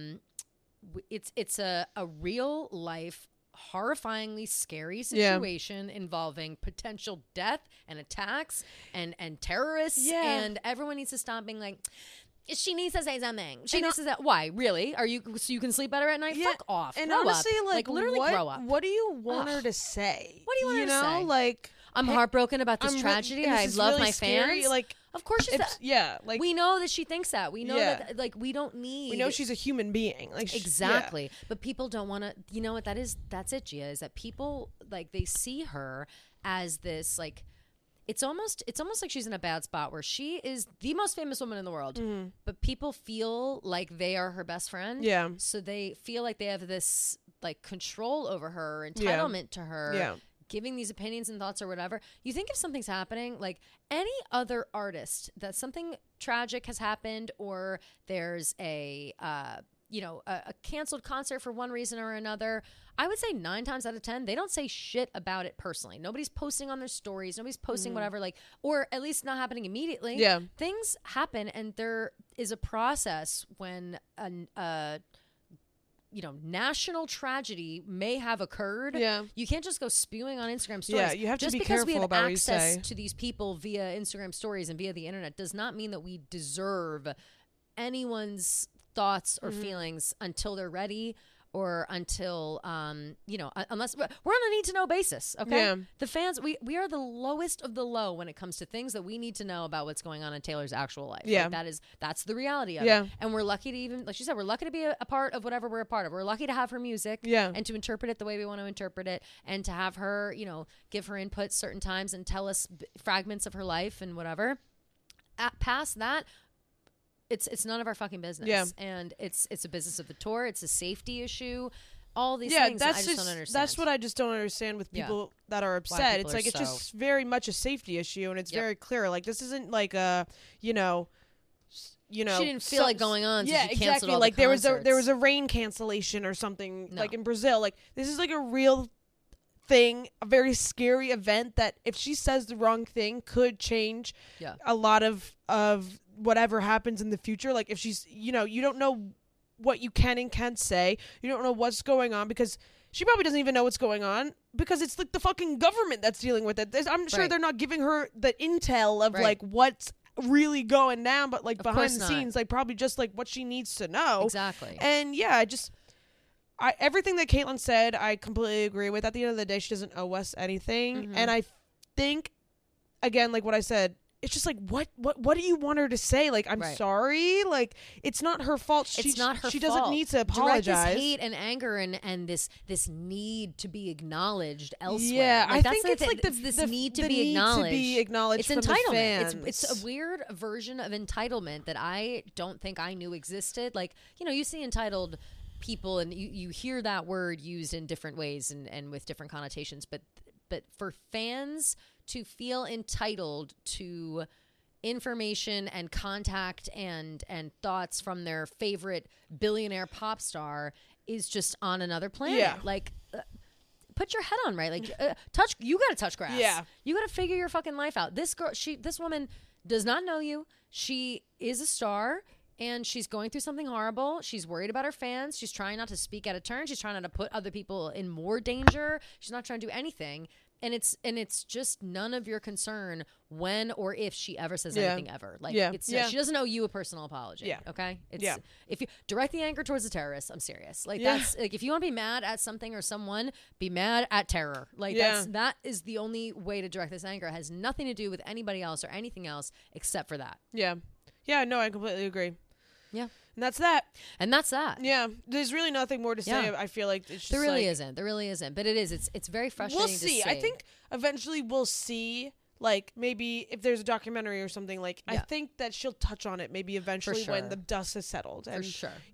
It's a real life, horrifyingly scary situation involving potential death and attacks and terrorists, and everyone needs to stop being like, she needs to say something. She needs to say, why? Really? Are you so you can sleep better at night? Fuck off. And grow honestly, up. like literally what, grow up. What do you want her to say? What do you want her to say? Like, I'm heartbroken about this I'm tragedy. this I is love really my scary. fans. Like, of course she's like we know that she thinks that. We know that like we don't need. We know she's a human being. Like exactly. But people don't want to. You know what that is? That's it, Gia. Is that people like they see her as this like. It's almost like she's in a bad spot where she is the most famous woman in the world, but people feel like they are her best friend. Yeah. So they feel like they have this like control over her, entitlement to her, giving these opinions and thoughts or whatever. You think if something's happening, like any other artist, that something tragic has happened or there's a canceled concert for one reason or another, I would say 9 times out of 10, they don't say shit about it personally. Nobody's posting on their stories. Nobody's posting whatever, like, or at least not happening immediately. Yeah. Things happen, and there is a process when national tragedy may have occurred. Yeah. You can't just go spewing on Instagram stories. Yeah, you have to just be because we careful have about what you access say. to these people via Instagram stories and via the internet does not mean that we deserve anyone's thoughts or feelings until they're ready, or until, unless we're on a need to know basis. Okay. Yeah. The fans, we are the lowest of the low when it comes to things that we need to know about what's going on in Taylor's actual life. Yeah. Like that's the reality of Yeah. it. And we're lucky to even, like she said, we're lucky to be a part of whatever we're a part of. We're lucky to have her music and to interpret it the way we want to interpret it, and to have her, give her input certain times and tell us fragments of her life and whatever. Past that, it's none of our fucking business. Yeah. And it's a business of the tour. It's a safety issue. All these things I just don't understand. That's what I just don't understand with people that are upset. It's like, it's just very much a safety issue, and it's very clear. Like, this isn't like a, she didn't feel like going on, so yeah, she canceled exactly. all Like the concerts. there was a rain cancellation or something, No. like in Brazil. Like, this is like a real thing, a very scary event that if she says the wrong thing could change a lot of whatever happens in the future. Like, if she's, you don't know what you can and can't say. You don't know what's going on, because she probably doesn't even know what's going on, because it's like the fucking government that's dealing with it. I'm sure they're not giving her the intel of like what's really going down, but like behind the scenes, like probably just like what she needs to know. Exactly. And yeah, everything that Caitlyn said, I completely agree with. At the end of the day, she doesn't owe us anything. And I think, again, like what I said, it's just like, what do you want her to say? Like, I'm sorry. Like, it's not her fault. It's not her fault. She doesn't need to apologize. Direct this hate and anger and this need to be acknowledged elsewhere. Yeah, like, I think it's like this need to the be need acknowledged. To be acknowledged. It's from entitlement. The fans. It's a weird version of entitlement that I don't think I knew existed. Like, you see entitled people, and you hear that word used in different ways and with different connotations, but for fans to feel entitled to information and contact and thoughts from their favorite billionaire pop star is just on another planet. Yeah. Like, put your head on right. Like, you got to touch grass. Yeah. You got to figure your fucking life out. This woman does not know you. She is a star, and she's going through something horrible. She's worried about her fans. She's trying not to speak out of turn. She's trying not to put other people in more danger. She's not trying to do anything. And it's just none of your concern when or if she ever says anything ever. Like, she doesn't owe you a personal apology. Yeah. Okay. If you direct the anger towards the terrorists, I'm serious. Like, that's like, if you want to be mad at something or someone, be mad at terror. Like, that is the only way to direct this anger. It has nothing to do with anybody else or anything else except for that. Yeah. Yeah. No, I completely agree. Yeah. And that's that. Yeah. There's really nothing more to say. I feel like it's just There really isn't. But it is. It's very frustrating. We'll see. To see. I think eventually we'll see, like, maybe if there's a documentary or something, like, I think that she'll touch on it maybe eventually when the dust has settled. And,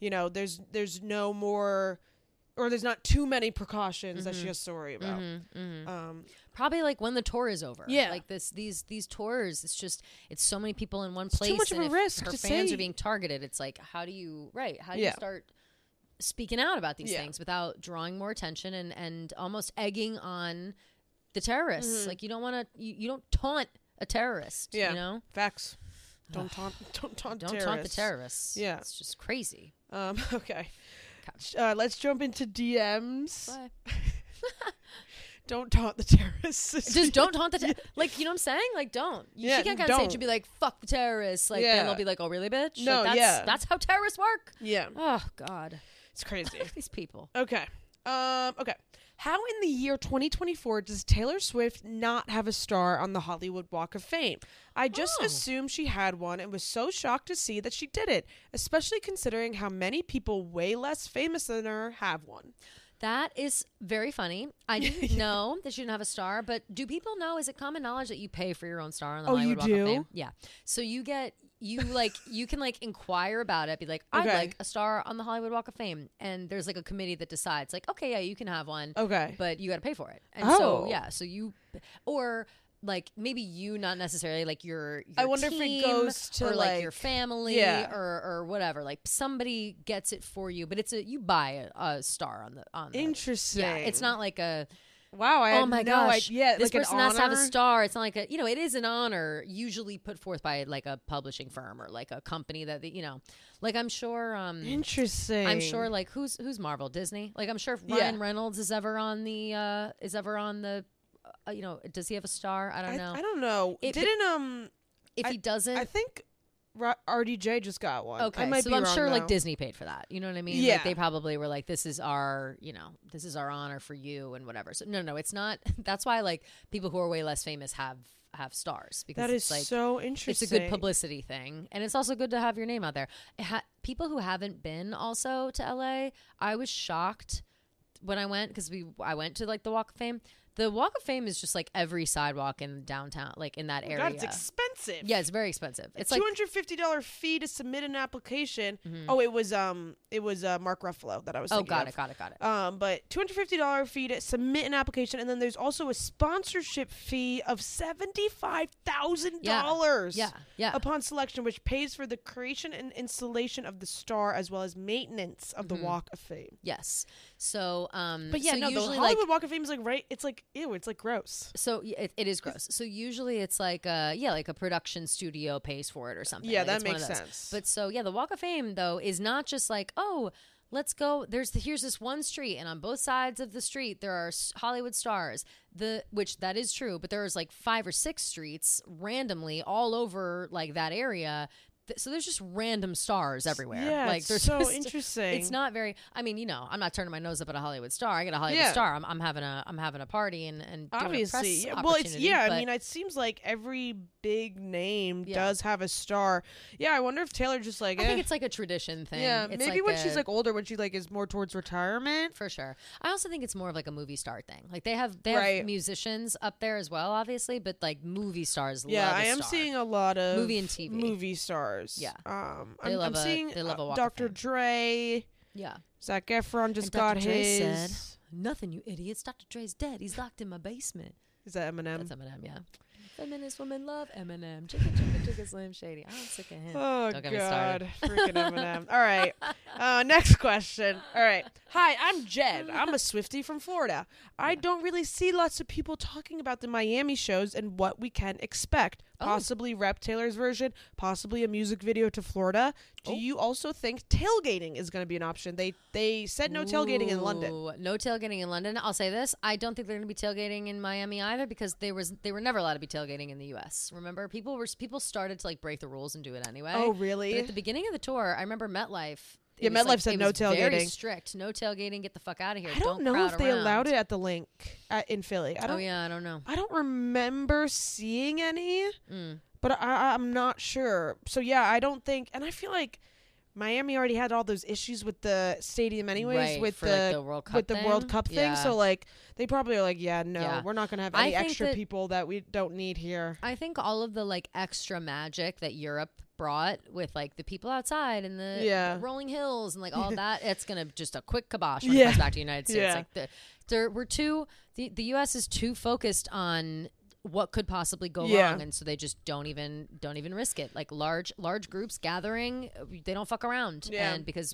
there's no more, or there's not too many precautions that she has to worry about. Probably like when the tour is over. Yeah. Like these tours, it's so many people in one place. Too much of a risk. Her fans are being targeted. It's like, how do you start speaking out about these things without drawing more attention and almost egging on the terrorists? Like, you don't want to, you don't taunt a terrorist. Yeah. Facts. Don't taunt the terrorists. Yeah. It's just crazy. Okay. Let's jump into DMs. Bye. Don't taunt the terrorists. Just don't taunt the like, you know what I'm saying? Like, don't. She can't kind of say, she'd be like, fuck the terrorists. Like, then they'll be like, oh, really, bitch? No, like, that's how terrorists work. Yeah. Oh, God. It's crazy. These people. Okay. Okay. How in the year 2024 does Taylor Swift not have a star on the Hollywood Walk of Fame? I just assumed she had one and was so shocked to see that she didn't, especially considering how many people way less famous than her have one. That is very funny. I didn't know that she didn't have a star, but do people know? Is it common knowledge that you pay for your own star on the Hollywood Walk of Fame? Yeah. So you can inquire about it, be like, I'd like a star on the Hollywood Walk of Fame. And there's like a committee that decides, like, okay, yeah, you can have one. Okay. But you got to pay for it. And or like maybe you, not necessarily like your I wonder team, if it goes to or like your family or whatever. Like somebody gets it for you, but you buy a star on the Interesting. Yeah, it's not like a wow. I oh my gosh! Yeah, this like person has to have a star. It's not like a it is an honor usually put forth by like a publishing firm or like a company that like I'm sure. Interesting. I'm sure like who's Marvel, Disney. Like I'm sure if Ryan Reynolds is ever on the does he have a star? I don't know. I don't know. If he doesn't, I think RDJ just got one. Okay, I might so be I'm wrong, sure though. like Disney paid for that. You know what I mean? Yeah. Like, they probably were like, this is our, this is our honor for you and whatever. So no, it's not. That's why like people who are way less famous have stars, because That is it's like so interesting. it's a good publicity thing, and it's also good to have your name out there. People who haven't been also to LA, I was shocked when I went, because I went to like the Walk of Fame. The Walk of Fame is just like every sidewalk in downtown, like in that area. God, it's expensive. Yeah, it's very expensive. It's like like $250 fee to submit an application. Mhm. Oh, it was Mark Ruffalo that I was thinking got of. it. But $250 fee to submit an application, and then there's also a sponsorship fee of $75,000. Yeah. Upon selection, which pays for the creation and installation of the star as well as maintenance of the Walk of Fame. Yes. So, But yeah, so no, the usually Hollywood like, Walk of Fame is like it's like ew, it's like gross. so it is gross. So usually it's like like a production studio pays for it or something. Yeah, Like, that it's one of makes those. sense. But so yeah, the Walk of Fame though is not just like, oh, let's go. Here's this one street, and on both sides of the street there are Hollywood stars. Which that is true, but there's like 5 or 6 streets randomly all over like that area. So there's just random stars everywhere. Yeah, like it's there's so just, interesting. It's not very. I mean, I'm not turning my nose up at a Hollywood star. I get a Hollywood star. I'm having a party and doing obviously. a press Well, it's opportunity, I but- mean, it seems like every big name Yeah. does have a star. Yeah, I wonder if Taylor just like. I think it's like a tradition thing. Yeah, It's maybe like when she's like older, when she like is more towards retirement. for sure. I also think it's more of like a movie star thing. Like they have Right. musicians up there as well, obviously, but like movie stars. Yeah, love a I am star. seeing a lot of Movie and TV. movie stars. Yeah. I'm love seeing they love a Walk of Dr. Fame. Dre. Yeah. Zac Efron just And Dr. got Dre his. said, "Nothing, you idiots. Dr. Dre's dead. He's locked in my basement." Is that Eminem? That's Eminem, yeah. Feminist women love Eminem. Chicka, Slim Shady. I'm sick of him. Oh, Don't get me started. God. Freaking Eminem. All right. Next question. All right. Hi, I'm Jed. I'm a Swiftie from Florida. I don't really see lots of people talking about the Miami shows and what we can expect. Possibly Rep Taylor's version, possibly a music video to Florida. Do you also think tailgating is going to be an option? They said no tailgating in London. Ooh, no tailgating in London. I'll say this. I don't think they're going to be tailgating in Miami either, because they were never allowed to be tailgating in the U.S. Remember, people started to like break the rules and do it anyway. Oh, really? But at the beginning of the tour, I remember MetLife. Yeah, MetLife said it no was Very tailgating. strict. No tailgating. Get the fuck out of here. I don't know crowd if they around. allowed it at the Link in Philly. I don't know. I don't remember seeing any, but I'm not sure. So yeah, I don't think, and I feel like Miami already had all those issues with the stadium anyways, Right, with for, the, like, the World Cup with the thing. World Cup thing. Yeah. So like they probably are like, yeah, no, Yeah. we're not gonna have I any think extra that- people that we don't need here. I think all of the like extra magic that Europe brought with like the people outside and the rolling hills and like all that, it's gonna just a quick kibosh when it comes back to the United States. Yeah. Like the U.S. is too focused on what could possibly go Yeah. wrong, and so they just don't even risk it. Like large groups gathering, they don't fuck around. Yeah. And because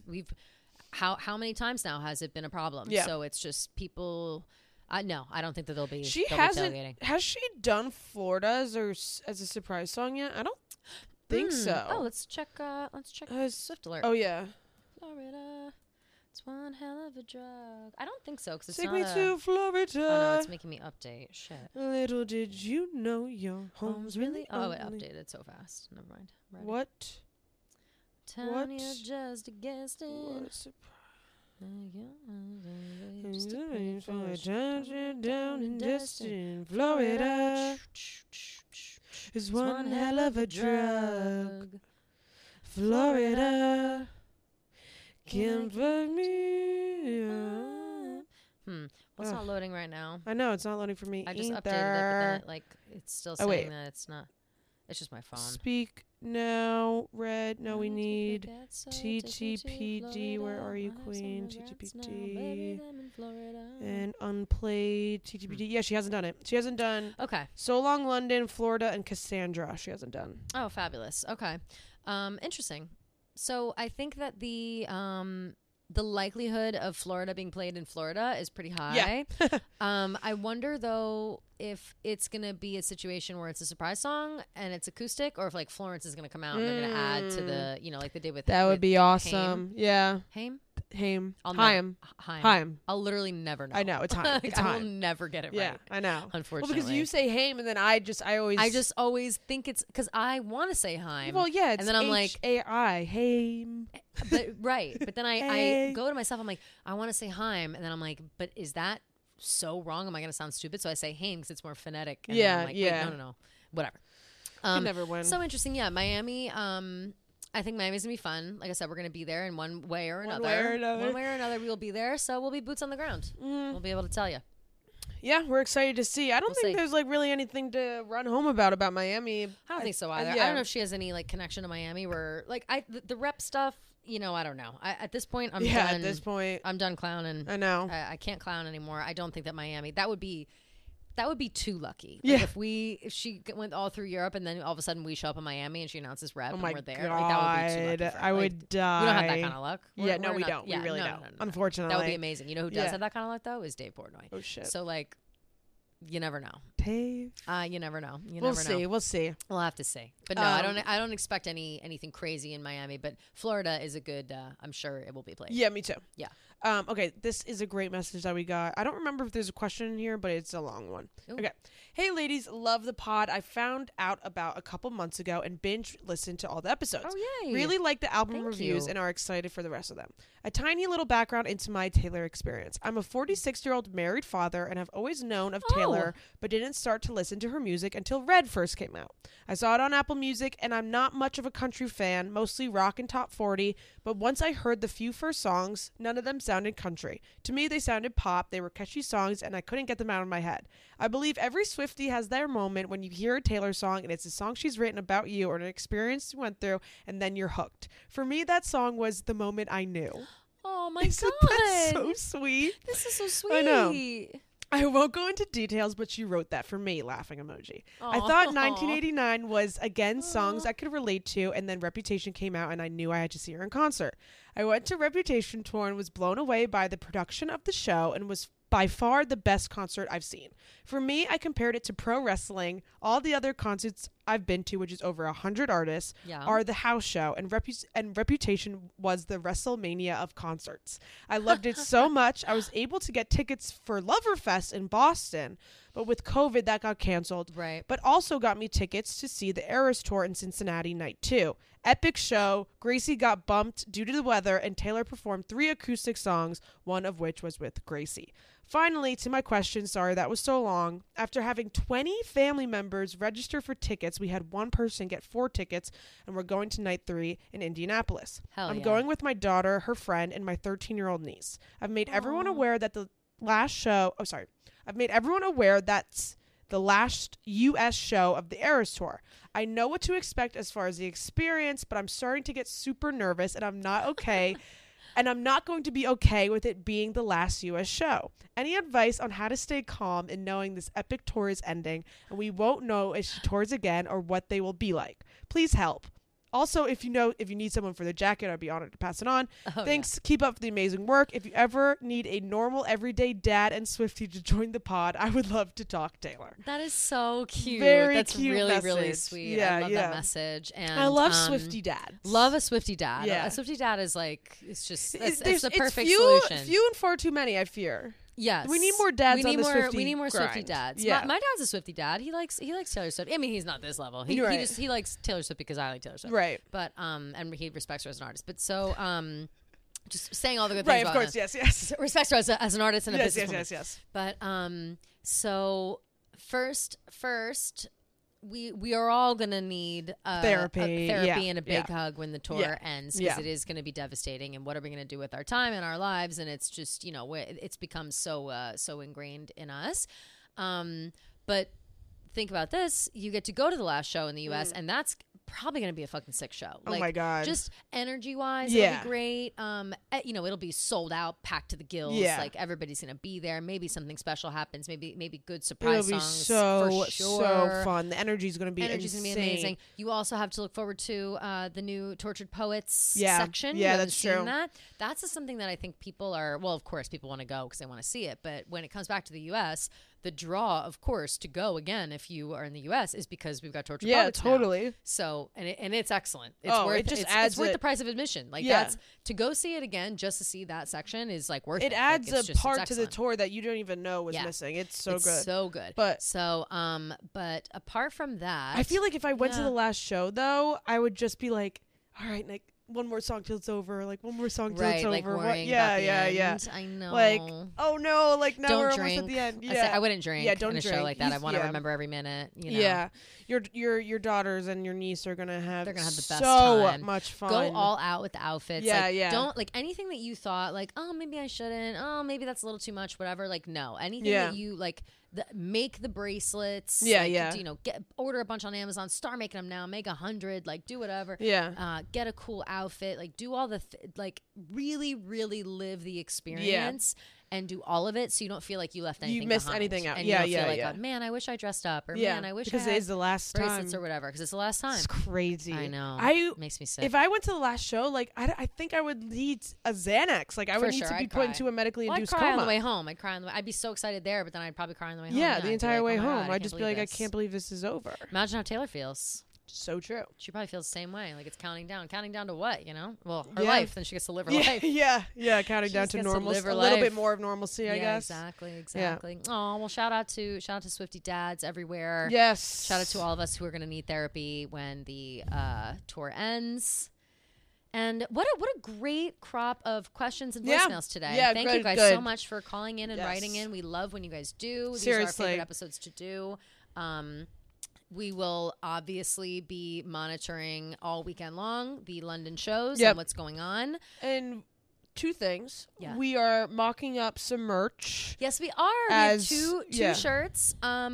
how many times now has it been a problem? Yeah. So it's just people. No, I don't think that they'll be. She they'll be hasn't. tailgating. Has she done Florida as a surprise song yet? I don't think so. Oh, let's check Swift Alert. Oh yeah. Florida, it's one hell of a drug. I don't think so, because it's Take not me to Florida. Oh no, it's making me update. Shit. Little did you know your home's really Oh, it only- updated so fast. Never mind. Ready. What? Town What? you're just a guest in. What a surprise. Down in Destin, Florida. Is one hell of a drug. Florida can fuck me up. Well, it's not loading right now. I know, it's not loading for me I just either. updated it, but then it's still saying wait. that it's not. It's just my phone. Speak now, red. No, we need TTPD. Where are you, queen? TTPD. And unplayed TTPD. Yeah, she hasn't done it. She hasn't done Okay. So Long London, Florida, and Cassandra. She hasn't done. Oh, fabulous. Okay. Interesting. So I think that the likelihood of Florida being played in Florida is pretty high. Yeah. I wonder though if it's gonna be a situation where it's a surprise song and it's acoustic, or if like Florence is gonna come out and they're gonna add to the, like they did with That would be awesome. Haim. Yeah. Haim? Haim. I'll Haim. Haim. I'll literally never know. I know, it's Haim. It's I will Haim. never get it Yeah, right. I know. Unfortunately. Well, because you say Haim, and then I just always think it's because I want to say Haim. Well, yeah, it's and then I'm like H-A-I, Haim. But right, but then I Hey. go to myself. I'm like, I want to say Haim, and then I'm like, but is that so wrong? Am I going to sound stupid? So I say Haim because it's more phonetic. And then I'm like, wait, no, whatever. You never win. So interesting, yeah. Miami. I think Miami's gonna be fun. Like I said, we're gonna be there in one way or another. One way or another, we will be there. So we'll be boots on the ground. We'll be able to tell you. Yeah, we're excited to see. I don't think see. there's like really anything to run home about Miami. I don't think so either. I don't know if she has any like connection to Miami. Where like the rep stuff. You know, I don't know. At this point, I'm done. At this point, I'm done clowning. I know. I can't clown anymore. I don't think that Miami. That would be too lucky. Like if she went all through Europe and then all of a sudden we show up in Miami and she announces rep and we're there. God. Like, that would be too lucky for her. I would die. We don't have that kind of luck. We don't. Yeah, we really no, don't. no. Unfortunately. That would be amazing. You know who does have that kind of luck though? Is Dave Portnoy. Oh shit. So like, you never know. Dave. You never know. We'll see. We'll see. We'll have to see. But no, I don't expect anything crazy in Miami. But Florida is a good. I'm sure it will be played. Yeah, me too. Yeah. Okay, this is a great message that we got. I don't remember if there's a question in here, but it's a long one. Ooh. Okay. Hey, ladies, love the pod. I found out about a couple months ago and binge listened to all the episodes. Oh, yay. Really like the album Thank reviews you. and are excited for the rest of them. A tiny little background into my Taylor experience. I'm a 46-year-old married father and have always known of Taylor, but didn't start to listen to her music until Red first came out. I saw it on Apple Music, and I'm not much of a country fan, mostly rock and top 40, but once I heard the few first songs, none of them sounded country. To me, they sounded pop, they were catchy songs, and I couldn't get them out of my head. I believe every Swiftie has their moment when you hear a Taylor song and it's a song she's written about you or an experience you went through, and then you're hooked. For me, that song was The Moment I Knew. Oh my Isn't God. that so sweet? This is so sweet. I know. I won't go into details, but she wrote that for me, laughing emoji. I thought 1989 was, again, songs I could relate to, and then Reputation came out, and I knew I had to see her in concert. I went to Reputation tour and was blown away by the production of the show and was by far the best concert I've seen. For me, I compared it to pro wrestling. All the other concerts I've been to, which is over 100 artists, are the house show, and Reputation was the WrestleMania of concerts. I loved it so much. I was able to get tickets for Loverfest in Boston, but with COVID, that got canceled. Right. But also got me tickets to see the Eras Tour in Cincinnati night 2. Epic show. Gracie got bumped due to the weather, and Taylor performed 3 acoustic songs, one of which was with Gracie. Finally, to my question, sorry that was so long. After having 20 family members register for tickets, we had one person get 4 tickets, and we're going to night 3 in Indianapolis. I'm going with my daughter, her friend, and my 13-year-old niece. I've made everyone aware that the last show... Oh, sorry. I've made everyone aware that's the last U.S. show of the Eras Tour. I know what to expect as far as the experience, but I'm starting to get super nervous, and I'm not okay... And I'm not going to be okay with it being the last U.S. show. Any advice on how to stay calm in knowing this epic tour is ending and we won't know if she tours again or what they will be like? Please help. Also, if you need someone for the jacket, I'd be honored to pass it on. Thanks. Yeah. Keep up the amazing work. If you ever need a normal, everyday dad and Swiftie to join the pod, I would love to talk Taylor. That is so cute. That's cute really, message. Really sweet. Yeah, I love that message. And I love Swiftie dads. Love a Swiftie dad. Yeah. A Swiftie dad is like, it's the perfect solution. Few and far too many, I fear. Yes, we need more dads on the Swiftie. We need more grind. Swiftie dads. Yeah. My dad's a Swiftie dad. He likes Taylor Swift. I mean, he's not this level. He likes Taylor Swift because I like Taylor Swift. Right. But and he respects her as an artist. But so just saying all the good right, things. Of about course, her. yes. Respects her as an artist and a businesswoman. Yes. But so first. We are all gonna need therapy and a big hug when the tour ends, because it is gonna be devastating. And what are we gonna do with our time and our lives? And it's just it's become so ingrained in us. But think about this: you get to go to the last show in the U.S. and that's probably gonna be a fucking sick show. Oh my God! Just energy wise, it'll be great. It'll be sold out, packed to the gills. Yeah. Like everybody's gonna be there. Maybe something special happens. Maybe good surprise songs. It'll be so fun. The energy's gonna be amazing. You also have to look forward to the new Tortured Poets section. Yeah, that's true. That's something that I think people are. Well, of course, people want to go because they want to see it. But when it comes back to the U.S., the draw, of course, to go again if you are in the U.S. is because we've got Tortured Yeah, Poets totally. now. So and it's excellent. It's It just adds it's worth the price of admission. Like Yeah. that's to go see it again just to see that section is like worth it. It adds Like, it's a just- part it's to the excellent. tour that you don't even know was Yeah. missing. It's so It's good. so good. But but apart from that, I feel like if I went to yeah. the last show though, I would just be like, all right, Nick, one more song till it's over. Like one more song till right, it's like over. worrying Yeah, about the yeah. end. I know. Like, oh no, like now don't we're drink. almost at the end. I, Yeah, say, I wouldn't drink Yeah, don't in a drink. show like that. I You- want to yeah. remember every minute. You know? Yeah, your daughters and your niece are gonna have They're gonna have the best so time. much fun. Go all out with the outfits. Yeah, like, yeah. Don't like anything that you thought like, oh, maybe I shouldn't. Oh, maybe that's a little too much. Whatever. Like, no. Anything Yeah. that you like, make the bracelets. Yeah, like, yeah. You know, order a bunch on Amazon. Start making them now. Make 100. Like, do whatever. Yeah. Get a cool outfit. Like, do all the like, really, really live the experience. And do all of it so you don't feel like you left anything missed behind. anything out. And Yeah, you don't yeah, feel like, yeah. oh, man, I wish I dressed up. Or, Yeah, man, I wish because I it had is the last bracelets time. or whatever. Because it's the last time. It's crazy. I know. It makes me sick. If I went to the last show, like I think I would need a Xanax. Like I would For need sure, to be I'd put cry. into a medically Well, I'd induced cry on coma. the way home. I'd be so excited there, but then I'd probably cry on the way home. Yeah, and the I'd be entire like, way oh my home. God, I I'd can't just be believe like, this. I can't believe this is over. Imagine how Taylor feels. So true. She probably feels the same way. Like it's counting down. Counting down to what, you know? Well, her Yeah. life. Then she gets to live her Yeah, life. yeah. Counting She down just to gets to normal, live her a little bit life. more of normalcy, I guess. Exactly. Oh, well, shout out to Swiftie dads everywhere. Yes. Shout out to all of us who are going to need therapy when the tour ends. And what a great crop of questions and Yeah. voicemails today. Yeah, Thank good, you guys good. so much for calling in and writing Yes. in. We love when you guys do. These are Seriously. our favorite episodes to do. We will obviously be monitoring all weekend long the London shows Yep. and what's going on. And two things. Yeah. We are mocking up some merch. Yes, we are. As- we have two yeah. shirts.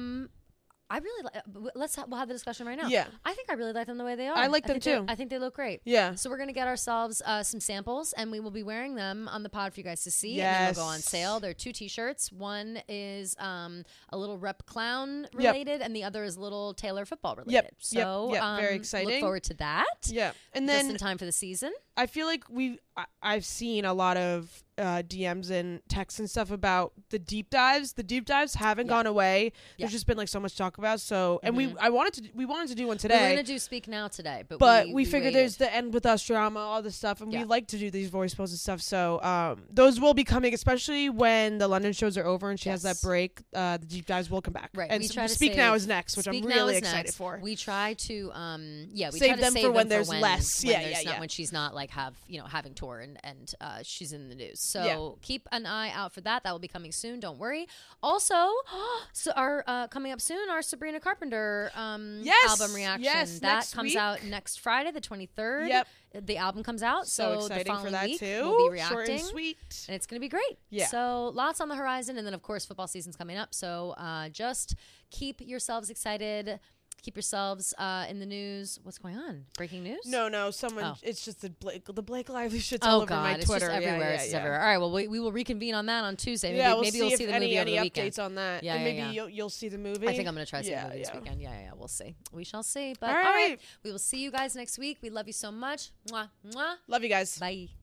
I really we'll have the discussion right now. Yeah. I think I really like them the way they are. I like them think they- too. I think they look great. Yeah. So we're gonna get ourselves some samples, and we will be wearing them on the pod for you guys to see. And then they'll go on Yes. sale. They're 2 T-shirts. One is a little Rep Clown related, and the other is little Taylor football related. So Very look exciting. forward to that. Yeah. And Just then in time for the season. I feel like I've seen a lot of DMs and texts and stuff about the deep dives. The deep dives haven't gone away. Yeah. There's just been like so much talk about. So and we wanted to do one We today. were gonna do Speak Now today, But we figured waited. there's the End With Us drama, all this stuff, and Yeah. we like to do these voice posts and stuff. So those will be coming, especially when the London shows are over and she has that Yes. break. The deep dives will come back. Right. And we try to Speak Now save- is next, which I'm Speak Now really is excited next. for. We try to we Save try to them save for them when there's less. when Yeah, there's yeah, not, yeah. when she's not like having tour and she's in the news. So Yeah. keep an eye out for that. That will be coming soon. Don't worry. Also, so our coming up soon, our Sabrina Carpenter Yes. album reaction. Yes, that next comes week. out next Friday, the 23rd. Yep. The album comes out, So so the exciting following for that week too. we'll be reacting. Short and sweet. And it's going to be great. Yeah. So lots on the horizon. And then, of course, football season's coming up. So just keep yourselves excited. Keep yourselves in the news. What's going on? Breaking news? No, someone. Oh. It's just the Blake Lively shit's all over God. my It's Twitter. just everywhere. Yeah, it's just yeah. everywhere. All right. Well, we will reconvene on that on Tuesday. Maybe, Yeah, we'll maybe see you'll if see the any movie over the weekend. updates on that. Yeah, and yeah, maybe yeah. you'll see the movie. I think I'm going to try to see Yeah, the movie this yeah. weekend. Yeah. We'll see. We shall see. But All all right. right. We will see you guys next week. We love you so much. Mwah, mwah. Love you guys. Bye.